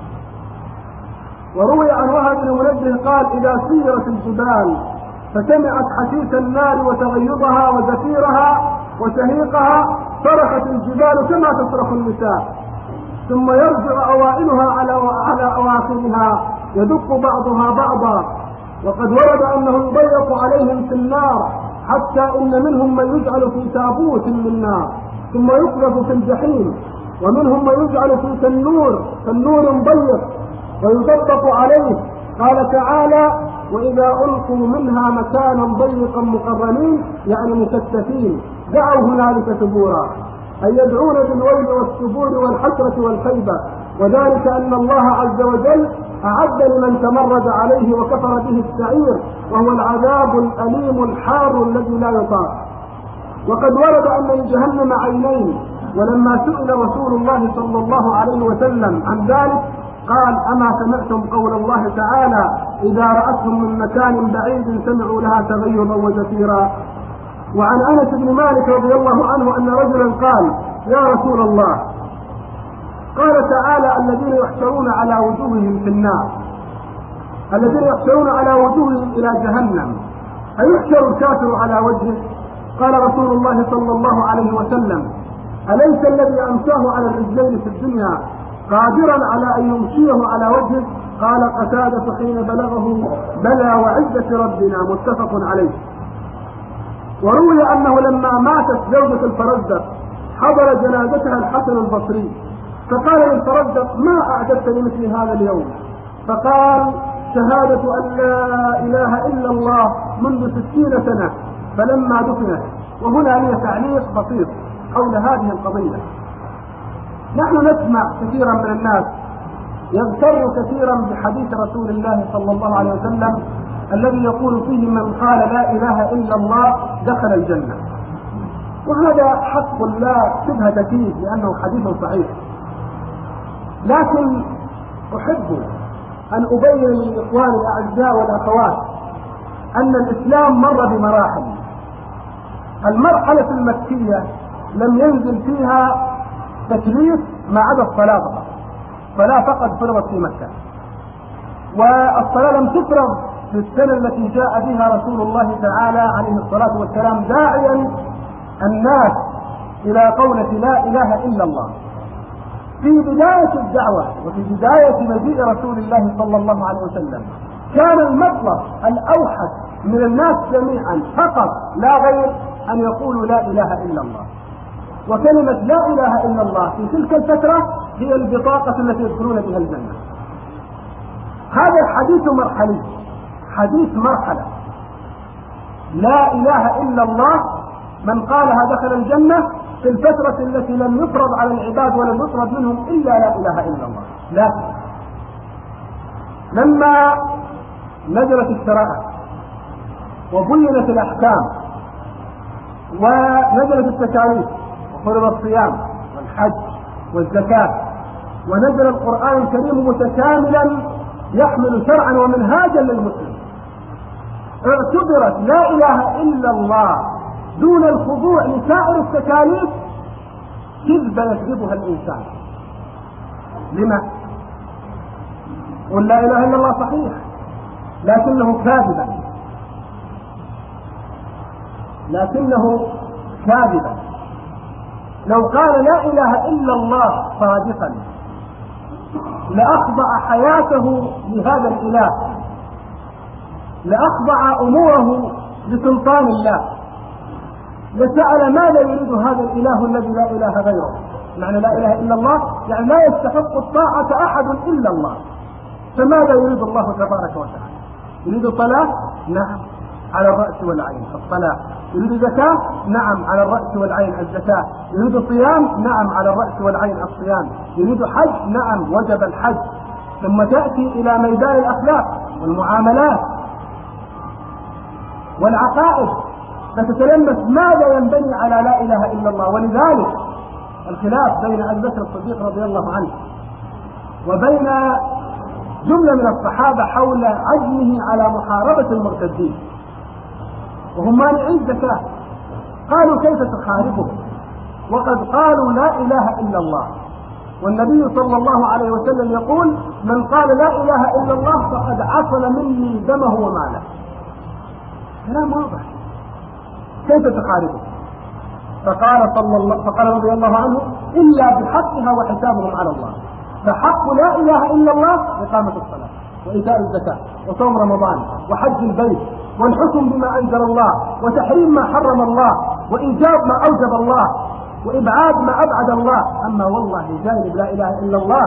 وروي عن وهب بن منبه قال إذا سيرت الجبال فسمعت حسيس النار وتغيظها وزفيرها وشهيقها صرخت الجبال كما تصرخ النساء، ثم يرجع أوائلها على أواخرها يدق بعضها بعضا. وقد ورد أنه يضيق عليهم في النار حتى إن منهم من يجعل في تابوت من نار ثم يقذف في الجحيم، ومنهم من يجعل في تنور ضيق ويضبط عليه. قال تعالى وإذا ألقوا منها مكانا ضيقا مقرنين يعني مكتفين دعوا هنالك ثبورا، أي يدعون بالويل والثبور والحسرة والخيبة، وذلك أن الله عز وجل أعد لمن تمرد عليه وكفر به السعير، وهو العذاب الأليم الحار الذي لا يطاق. وقد ورد أن لجهنم عينين، ولما سئل رسول الله صلى الله عليه وسلم عن ذلك قال أما سمعتم قول الله تعالى إذا رأتهم من مكان بعيد سمعوا لها تغيظا وزفيرا. وعن أنس بن مالك رضي الله عنه أن رجلا قال يا رسول الله قال تعالى الذين يحشرون على وجوههم في النار، الذين يحشرون على وجوههم إلى جهنم، أيحشر الكافر على وجهه؟ قال رسول الله صلى الله عليه وسلم أليس الذي أمساه على الرجلين في الدنيا قادرا على أن يمشيه على وجهه؟ قال قتادة حين بلغه بلى وعزة ربنا، متفق عليه. وروي أنه لما ماتت زوجة الفرزدق حضر جنازتها الحسن البصري فقال للفرزدق ما أعددت لمثل هذا اليوم؟ فقال شهادة أن لا إله إلا الله منذ 60 سنة فلما دفنت. وهنا لي تعليق بسيط حول هذه القضية. نحن نسمع كثيرا من الناس يغتر كثيرا بحديث رسول الله صلى الله عليه وسلم الذي يقول فيه من قال لا إله إلا الله دخل الجنة، وهذا حق لا شبهة فيه لأنه حديث صحيح. لكن أحب أن أبين للإخوان الأعزاء والأخوات أن الإسلام مر بمراحل. المرحلة المكية لم ينزل فيها تكليف ما عدا الصلاة فقط، فلا فقط فرضت في مكة، والصلاة لم تفرض في السنة التي جاء بها رسول الله تعالى عليه الصلاة والسلام داعيا الناس إلى قولة لا إله إلا الله. في بداية الدعوة وفي بداية مجيء رسول الله صلى الله عليه وسلم كان المطلب الأوحد من الناس جميعا فقط لا غير أن يقولوا لا إله إلا الله. وكلمة لا إله إلا الله في تلك الفترة هي البطاقة التي يدخلون بها الجنة. هذا الحديث مرحلي، حديث مرحلة. لا إله إلا الله من قالها دخل الجنة في الفترة التي لم يفرض على العباد ولم يطلب منهم إلا لا إله إلا الله. لكن لما نزلت الشرائع وبينت الأحكام ونزلت التكاليف وفرض الصيام والحج والزكاة ونزل القرآن الكريم متكاملا يحمل شرعا ومنهاجا للمسلم، اعتبرت لا إله إلا الله دون الخضوع لسائر التكاليف كذبة يكذبها الإنسان. لما؟ قل لا إله إلا الله صحيح لكنه كاذبا. لو قال لا إله إلا الله صادقا لأخضع حياته لهذا الإله لأخضع أموره لسلطان الله، لسأل ماذا يريد هذا الإله الذي لا إله غيره. معنى لا إله إلا الله يعني لا يستحق الطاعة أحد إلا الله. فماذا يريد الله تبارك وتعالى؟ يريد صلاة؟ نعم على الرأس والعين الصلاة. يريد زكاة؟ نعم على الرأس والعين الزكاة. يريد صيام؟ نعم على الرأس والعين الصيام. يريد حج؟ نعم وجب الحج. ثم تأتي إلى ميدان الأخلاق والمعاملات والعقائد، فتتلمس ماذا ينبني على لا إله إلا الله. ولذلك الخلاف بين أبي بكر الصديق رضي الله عنه وبين جملة من الصحابة حول عزمه على محاربة المرتدين وهم مانعين الزكاة. قالوا كيف تحاربهم وقد قالوا لا إله إلا الله، والنبي صلى الله عليه وسلم يقول من قال لا إله إلا الله فقد عصم مني دمه وماله. كلام واضح. كيف تحاربهم؟ فقال رضي الله عنه إلا بحقها وحسابهم على الله. فحق لا إله إلا الله إقامة الصلاة وإيتاء الزكاة وصوم رمضان وحج البيت والحكم بما أنزل الله وتحريم ما حرم الله وإيجاب ما أوجب الله وإبعاد ما أبعد الله. أما والله جانب لا إله إلا الله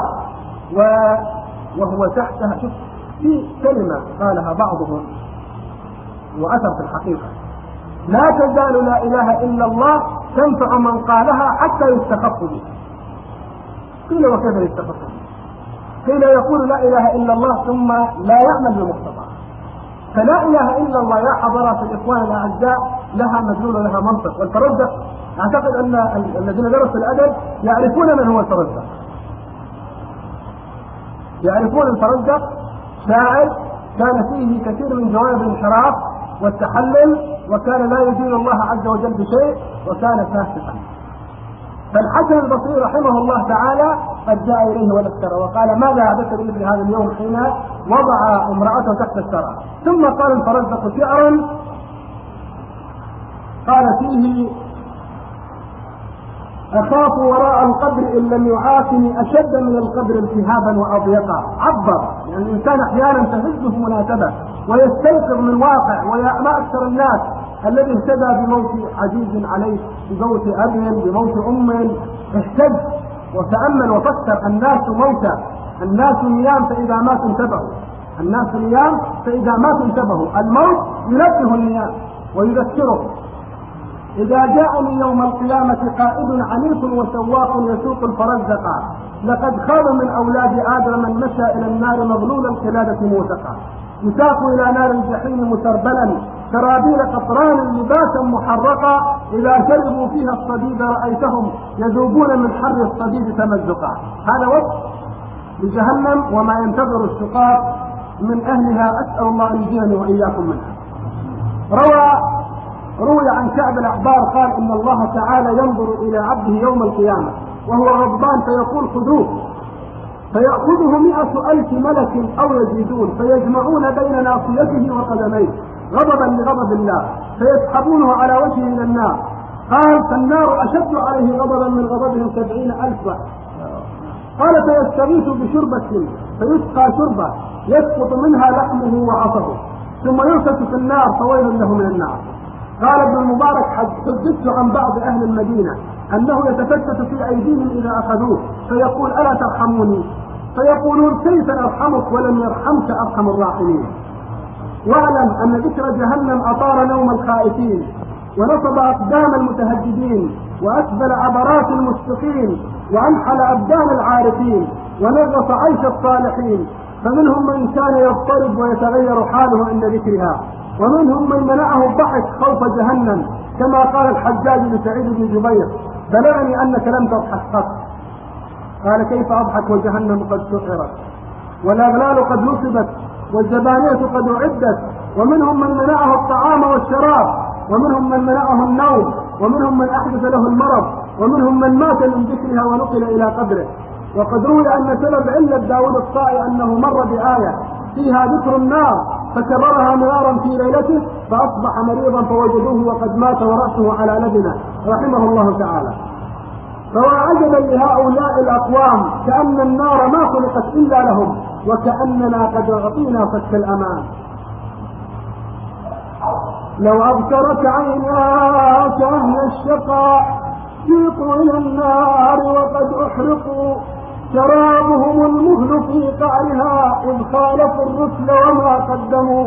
وهو تحتها، شوف في كلمة قالها بعضهم وأثر في الحقيقة: لا تزال لا إله إلا الله تنفع من قالها حتى يستخف به. قيل وكيف يستخف به؟ قيل يقول لا إله إلا الله ثم لا يعمل بمقتضاه. فلا إله إلا الله يا حضرات الإخوان الأعزاء لها مدلول ولها منطق. والفرزدق أعتقد أن الذين درسوا الأدب يعرفون من هو الفرزدق. يعرفون الفرزدق شاعر كان فيه كثير من جوانب الانحراف والتحلل، وكان لا يدين الله عز وجل بشيء، وكان فاسقا. فالحسن البصري رحمه الله تعالى قد جاء إليه والافترى وقال: ماذا عبثت مثل هذا اليوم حين وضع امرأته تحت الثرى؟ ثم قال الفرزدق شعرا قال فيه: أخاف وراء القبر إن لم يعافني أشد من القبر التهابا وأضيقا. عبر يعني الإنسان أحيانا تهزه مناسبة ويستيقظ من واقع، وما أكثر الناس الذي اهتدى بموت عزيز عليه، بموت أب، بموت أم، اهتد وتأمل وفكر. الناس موتى، الناس نيام فإذا ماتوا انتبهوا، الناس نيام فإذا ماتوا انتبهوا. الموت ينبه النيام ويذكره: إذا جاءني يوم القيامة قائد عنيف وسواق يسوق الفرزدقا، لقد خاب من أولاد آدم من مشى إلى النار مغلول القلادة موثقا، يساق إلى نار الجحيم مسربلا سرابيل قطران لباسا محرقا، إذا شربوا فيها الصديد رأيتهم يذوبون من حر الصديد تمزقا. هذا وصف لجهنم وما ينتظر الشقاء من أهلها، أسأل الله أن يجيرني وإياكم منها. روي عن كعب الأحبار قال: إن الله تعالى ينظر إلى عبده يوم القيامة وهو غضبان فيقول: خذوه، فيأخذه 100,000 ملك أو يزيدون، فيجمعون بين ناصيته وقدميه غضبا لغضب الله، فيسحبونه على وجهه إلى النار. قال: فالنار أشد عليه غضبا من غضبهم 70,000. قال: فيستغيث بشربة فيسقى شربة يسقط منها لحمه وعصبه، ثم يلفت في النار فويل له من النار. قال ابن المبارك: حدثت عن بعض أهل المدينة أنه يتفتت في أيديهم إذا أخذوه فيقول: ألا ترحموني؟ فيقولون: كيف نرحمك ولم يرحمك أرحم الراحمين. واعلم أن ذكر جهنم أطار نوم الخائفين، ونصب أقدام المتهجدين، وأسبل عبرات المشفقين، وأنحل أبدان العارفين، ونغص عيش الصالحين. فمنهم من كان يضطرب ويتغير حاله عند ذكرها، ومنهم من منعه الضحك خوف جهنم، كما قال الحجاج لسعيد بن جبير: بلغني أنك لم تضحك قط. قال: كيف أضحك وجهنم قد سحرت، والأغلال قد نصبت، والزبانية قد أعدت. ومنهم من منعه الطعام والشراب، ومنهم من منعه النوم، ومنهم من أحدث له المرض، ومنهم من مات من ذكرها ونقل إلى قبره. وقد روي أن سبب علة داود الطائي أنه مر بآية فيها ذكر النار فكررها مرارا في ليلته، فأصبح مريضا فوجدوه وقد مات ورأسه على لبنه رحمه الله تعالى. فوعجبا لهؤلاء الأقوام، كأن النار ما خلقت إلا لهم، وكأننا قد أعطينا فك الأمان. لو أبصرت عيناك أهل الشقاء سيقوا إلى النار وقد أحرقوا، شرابهم المهل في قعرها إذ خالفوا الرسل وما قدموا.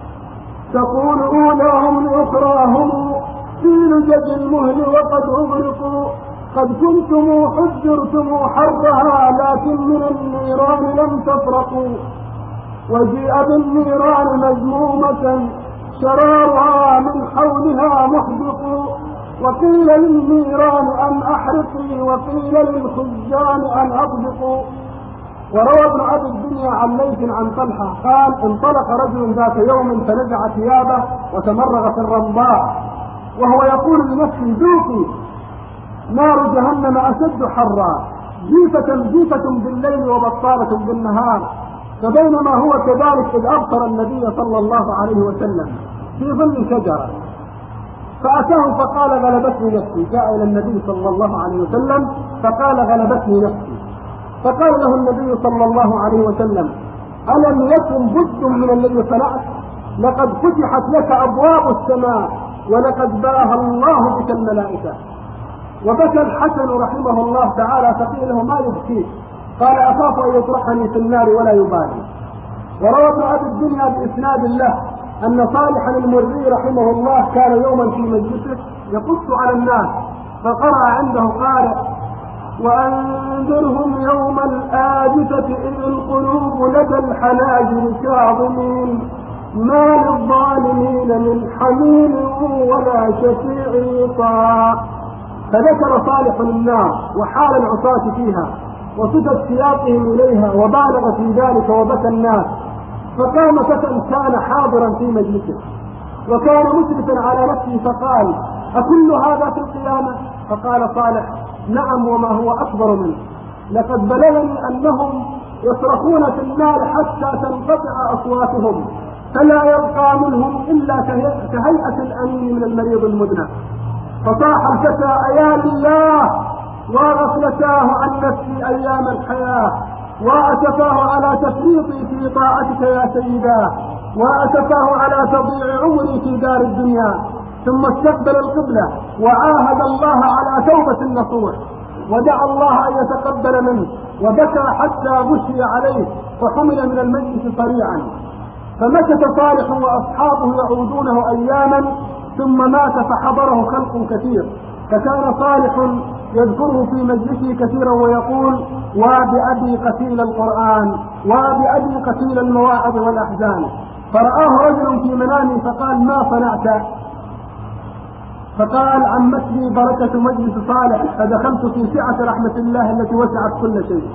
تقول أولاهم لأخراهم في لجج المهل وقد أغرقوا، قد كنتم حذرتم حرها لكن من النيران لم تفرقوا. وجيء بالنيران مذمومة شرارها من حولها محدق، وقيل للنيران أن أحرقي وقيل للخزان أن أطبقوا. وروى ابن أبي الدنيا عن ليث عن طلحة قال انطلق رجل ذات يوم فنزع ثيابه وتمرغ في الرمضاء وهو يقول لنفسه ذوقي نار جهنم أشد حرا، جيفة بالليل وبطالة بالنهار. فبينما هو كذلك إذ أبصر النبي صلى الله عليه وسلم في ظل شجرة فأتاه فقال غلبتني نفسي. جاء إلى النبي صلى الله عليه وسلم فقال غلبتني نفسي. فقال له النبي صلى الله عليه وسلم ألم يكن بد من الذي صنعت؟ لقد فتحت لك أبواب السماء ولقد باها الله بك الملائكة. وبكى الحسن رحمه الله تعالى فقيل له ما يبكيك؟ قال أخاف أن يطرحني في النار ولا يبالي. وروى ابن أبي الدنيا بإسناد الله أن صالحا المري رحمه الله كان يوما في مجلسه يقص على الناس فقرأ عنده قارئ وأنذرهم يوم الآجفة إذ القلوب لدى الحناجر كاظمين ما للظالمين من حميم ولا شفيع يطاع. فذكر صالح النار وحال العصاة فيها وصفة سياقهم إليها وبالغ في ذلك وبكى الناس. فقام فتى كان حاضرا في مجلسه وكان مسرفا على نفسه فقال أكل هذا في القيامة؟ فقال صالح نعم وما هو أكبر منه، لقد بلغني أنهم يصرخون في النار حتى تنقطع أصواتهم فلا يبقى منهم إلا كهيئة الأمين من المريض المذنب. فصاح الفتى أيا لله وغفلتاه عن نفسي أيام الحياة، وأسفاه على تفريطي في طاعتك يا سيدا، وأسفاه على تضييع عمري في دار الدنيا. ثم استقبل القبلة وعاهد الله على توبة النصوح ودعا الله أن يتقبل منه وبكى حتى غشي عليه فحمل من المجلس سريعا. فمكث صالح وأصحابه يعودونه أياما ثم مات فحضره خلق كثير، فكان صالح يذكره في مجلسه كثيرا ويقول وبأبي قتيل القرآن وبأبي قتيل المواعظ والأحزان. فرآه رجل في منامه فقال ما صنعت؟ فقال عمتني بركة مجلس صالح فدخلت في سعة رحمة الله التي وسعت كل شيء.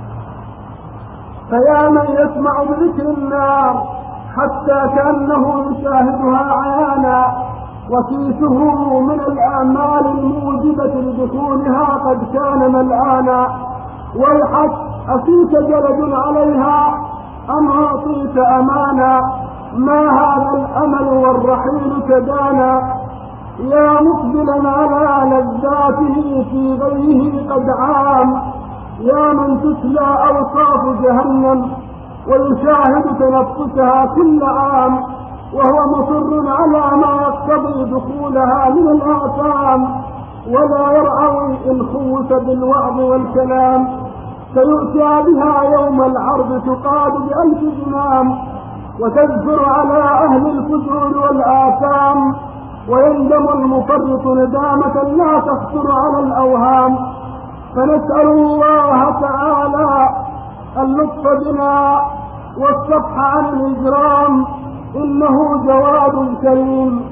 فيا من يسمع بذكر النار حتى كأنه يشاهدها عيانا وكيسه من الأعمال الموجبة لدخولها قد كان ملآنا. ويحك أفيك جلد عليها أم أعطيت أمانا؟ ما هذا الأمل والرحيل كدانا؟ يا مقبلا على لذاته في غيه قد عام، يا من تتلى أوصاف جهنم ويشاهد تنفسها كل عام وهو مصر على ما يقتضي دخولها من الآثام ولا يرعوي إن خوف بالوعظ والكلام. فيؤتى بها يوم العرض تقاد بألف زمام وتذكر على أهل الفجور والآثام ويندم المفرط ندامة لا تخطر على الأوهام. فنسأل الله تعالى اللطف بنا والصفح عن الإجرام إنه جواد كريم.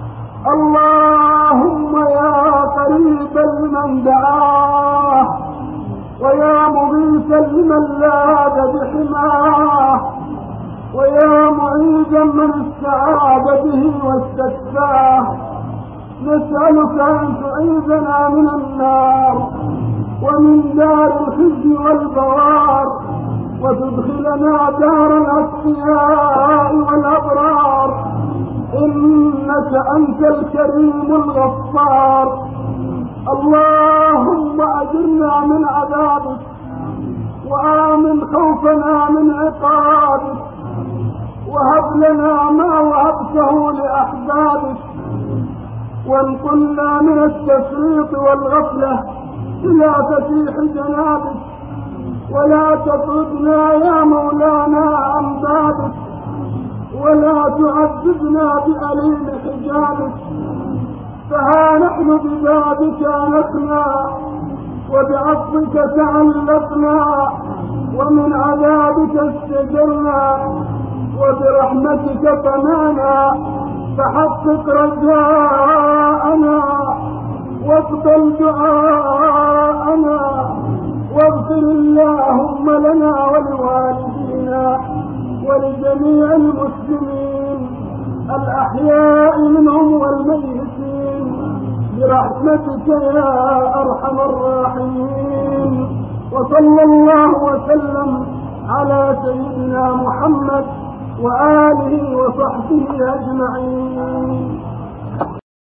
اللهم يا قريبا لمن دعاه ويا مغيثا لمن لاذ بحماه ويا معيذا من استعاذ به واستكفاه، نسألك أن تعيذنا من النار ومن دار الخزي والبوار وتدخلنا دار الأتقياء والأبرار، إنك أنت الكريم الغفار. اللهم أجرنا من عذابك وآمن خوفنا من عقابك وهب لنا ما وهبته لأحبابك، وانقلنا من التفريط والغفلة إلى فتيح جنابك، ولا تطردنا يا مولانا عن بابك، ولا تعذبنا بأليم حجابك، فها نحن ببابك نخنا، وبعفوك تعلقنا، ومن عذابك استجرنا، وبرحمتك طمعنا، فحقق رجاءنا، واقبل دعاءنا، واغفر اللهم لنا ولوالدينا ولجميع المسلمين الأحياء منهم والميتين برحمتك يا أرحم الراحمين. وصلى الله وسلم على سيدنا محمد وآله وصحبه أجمعين.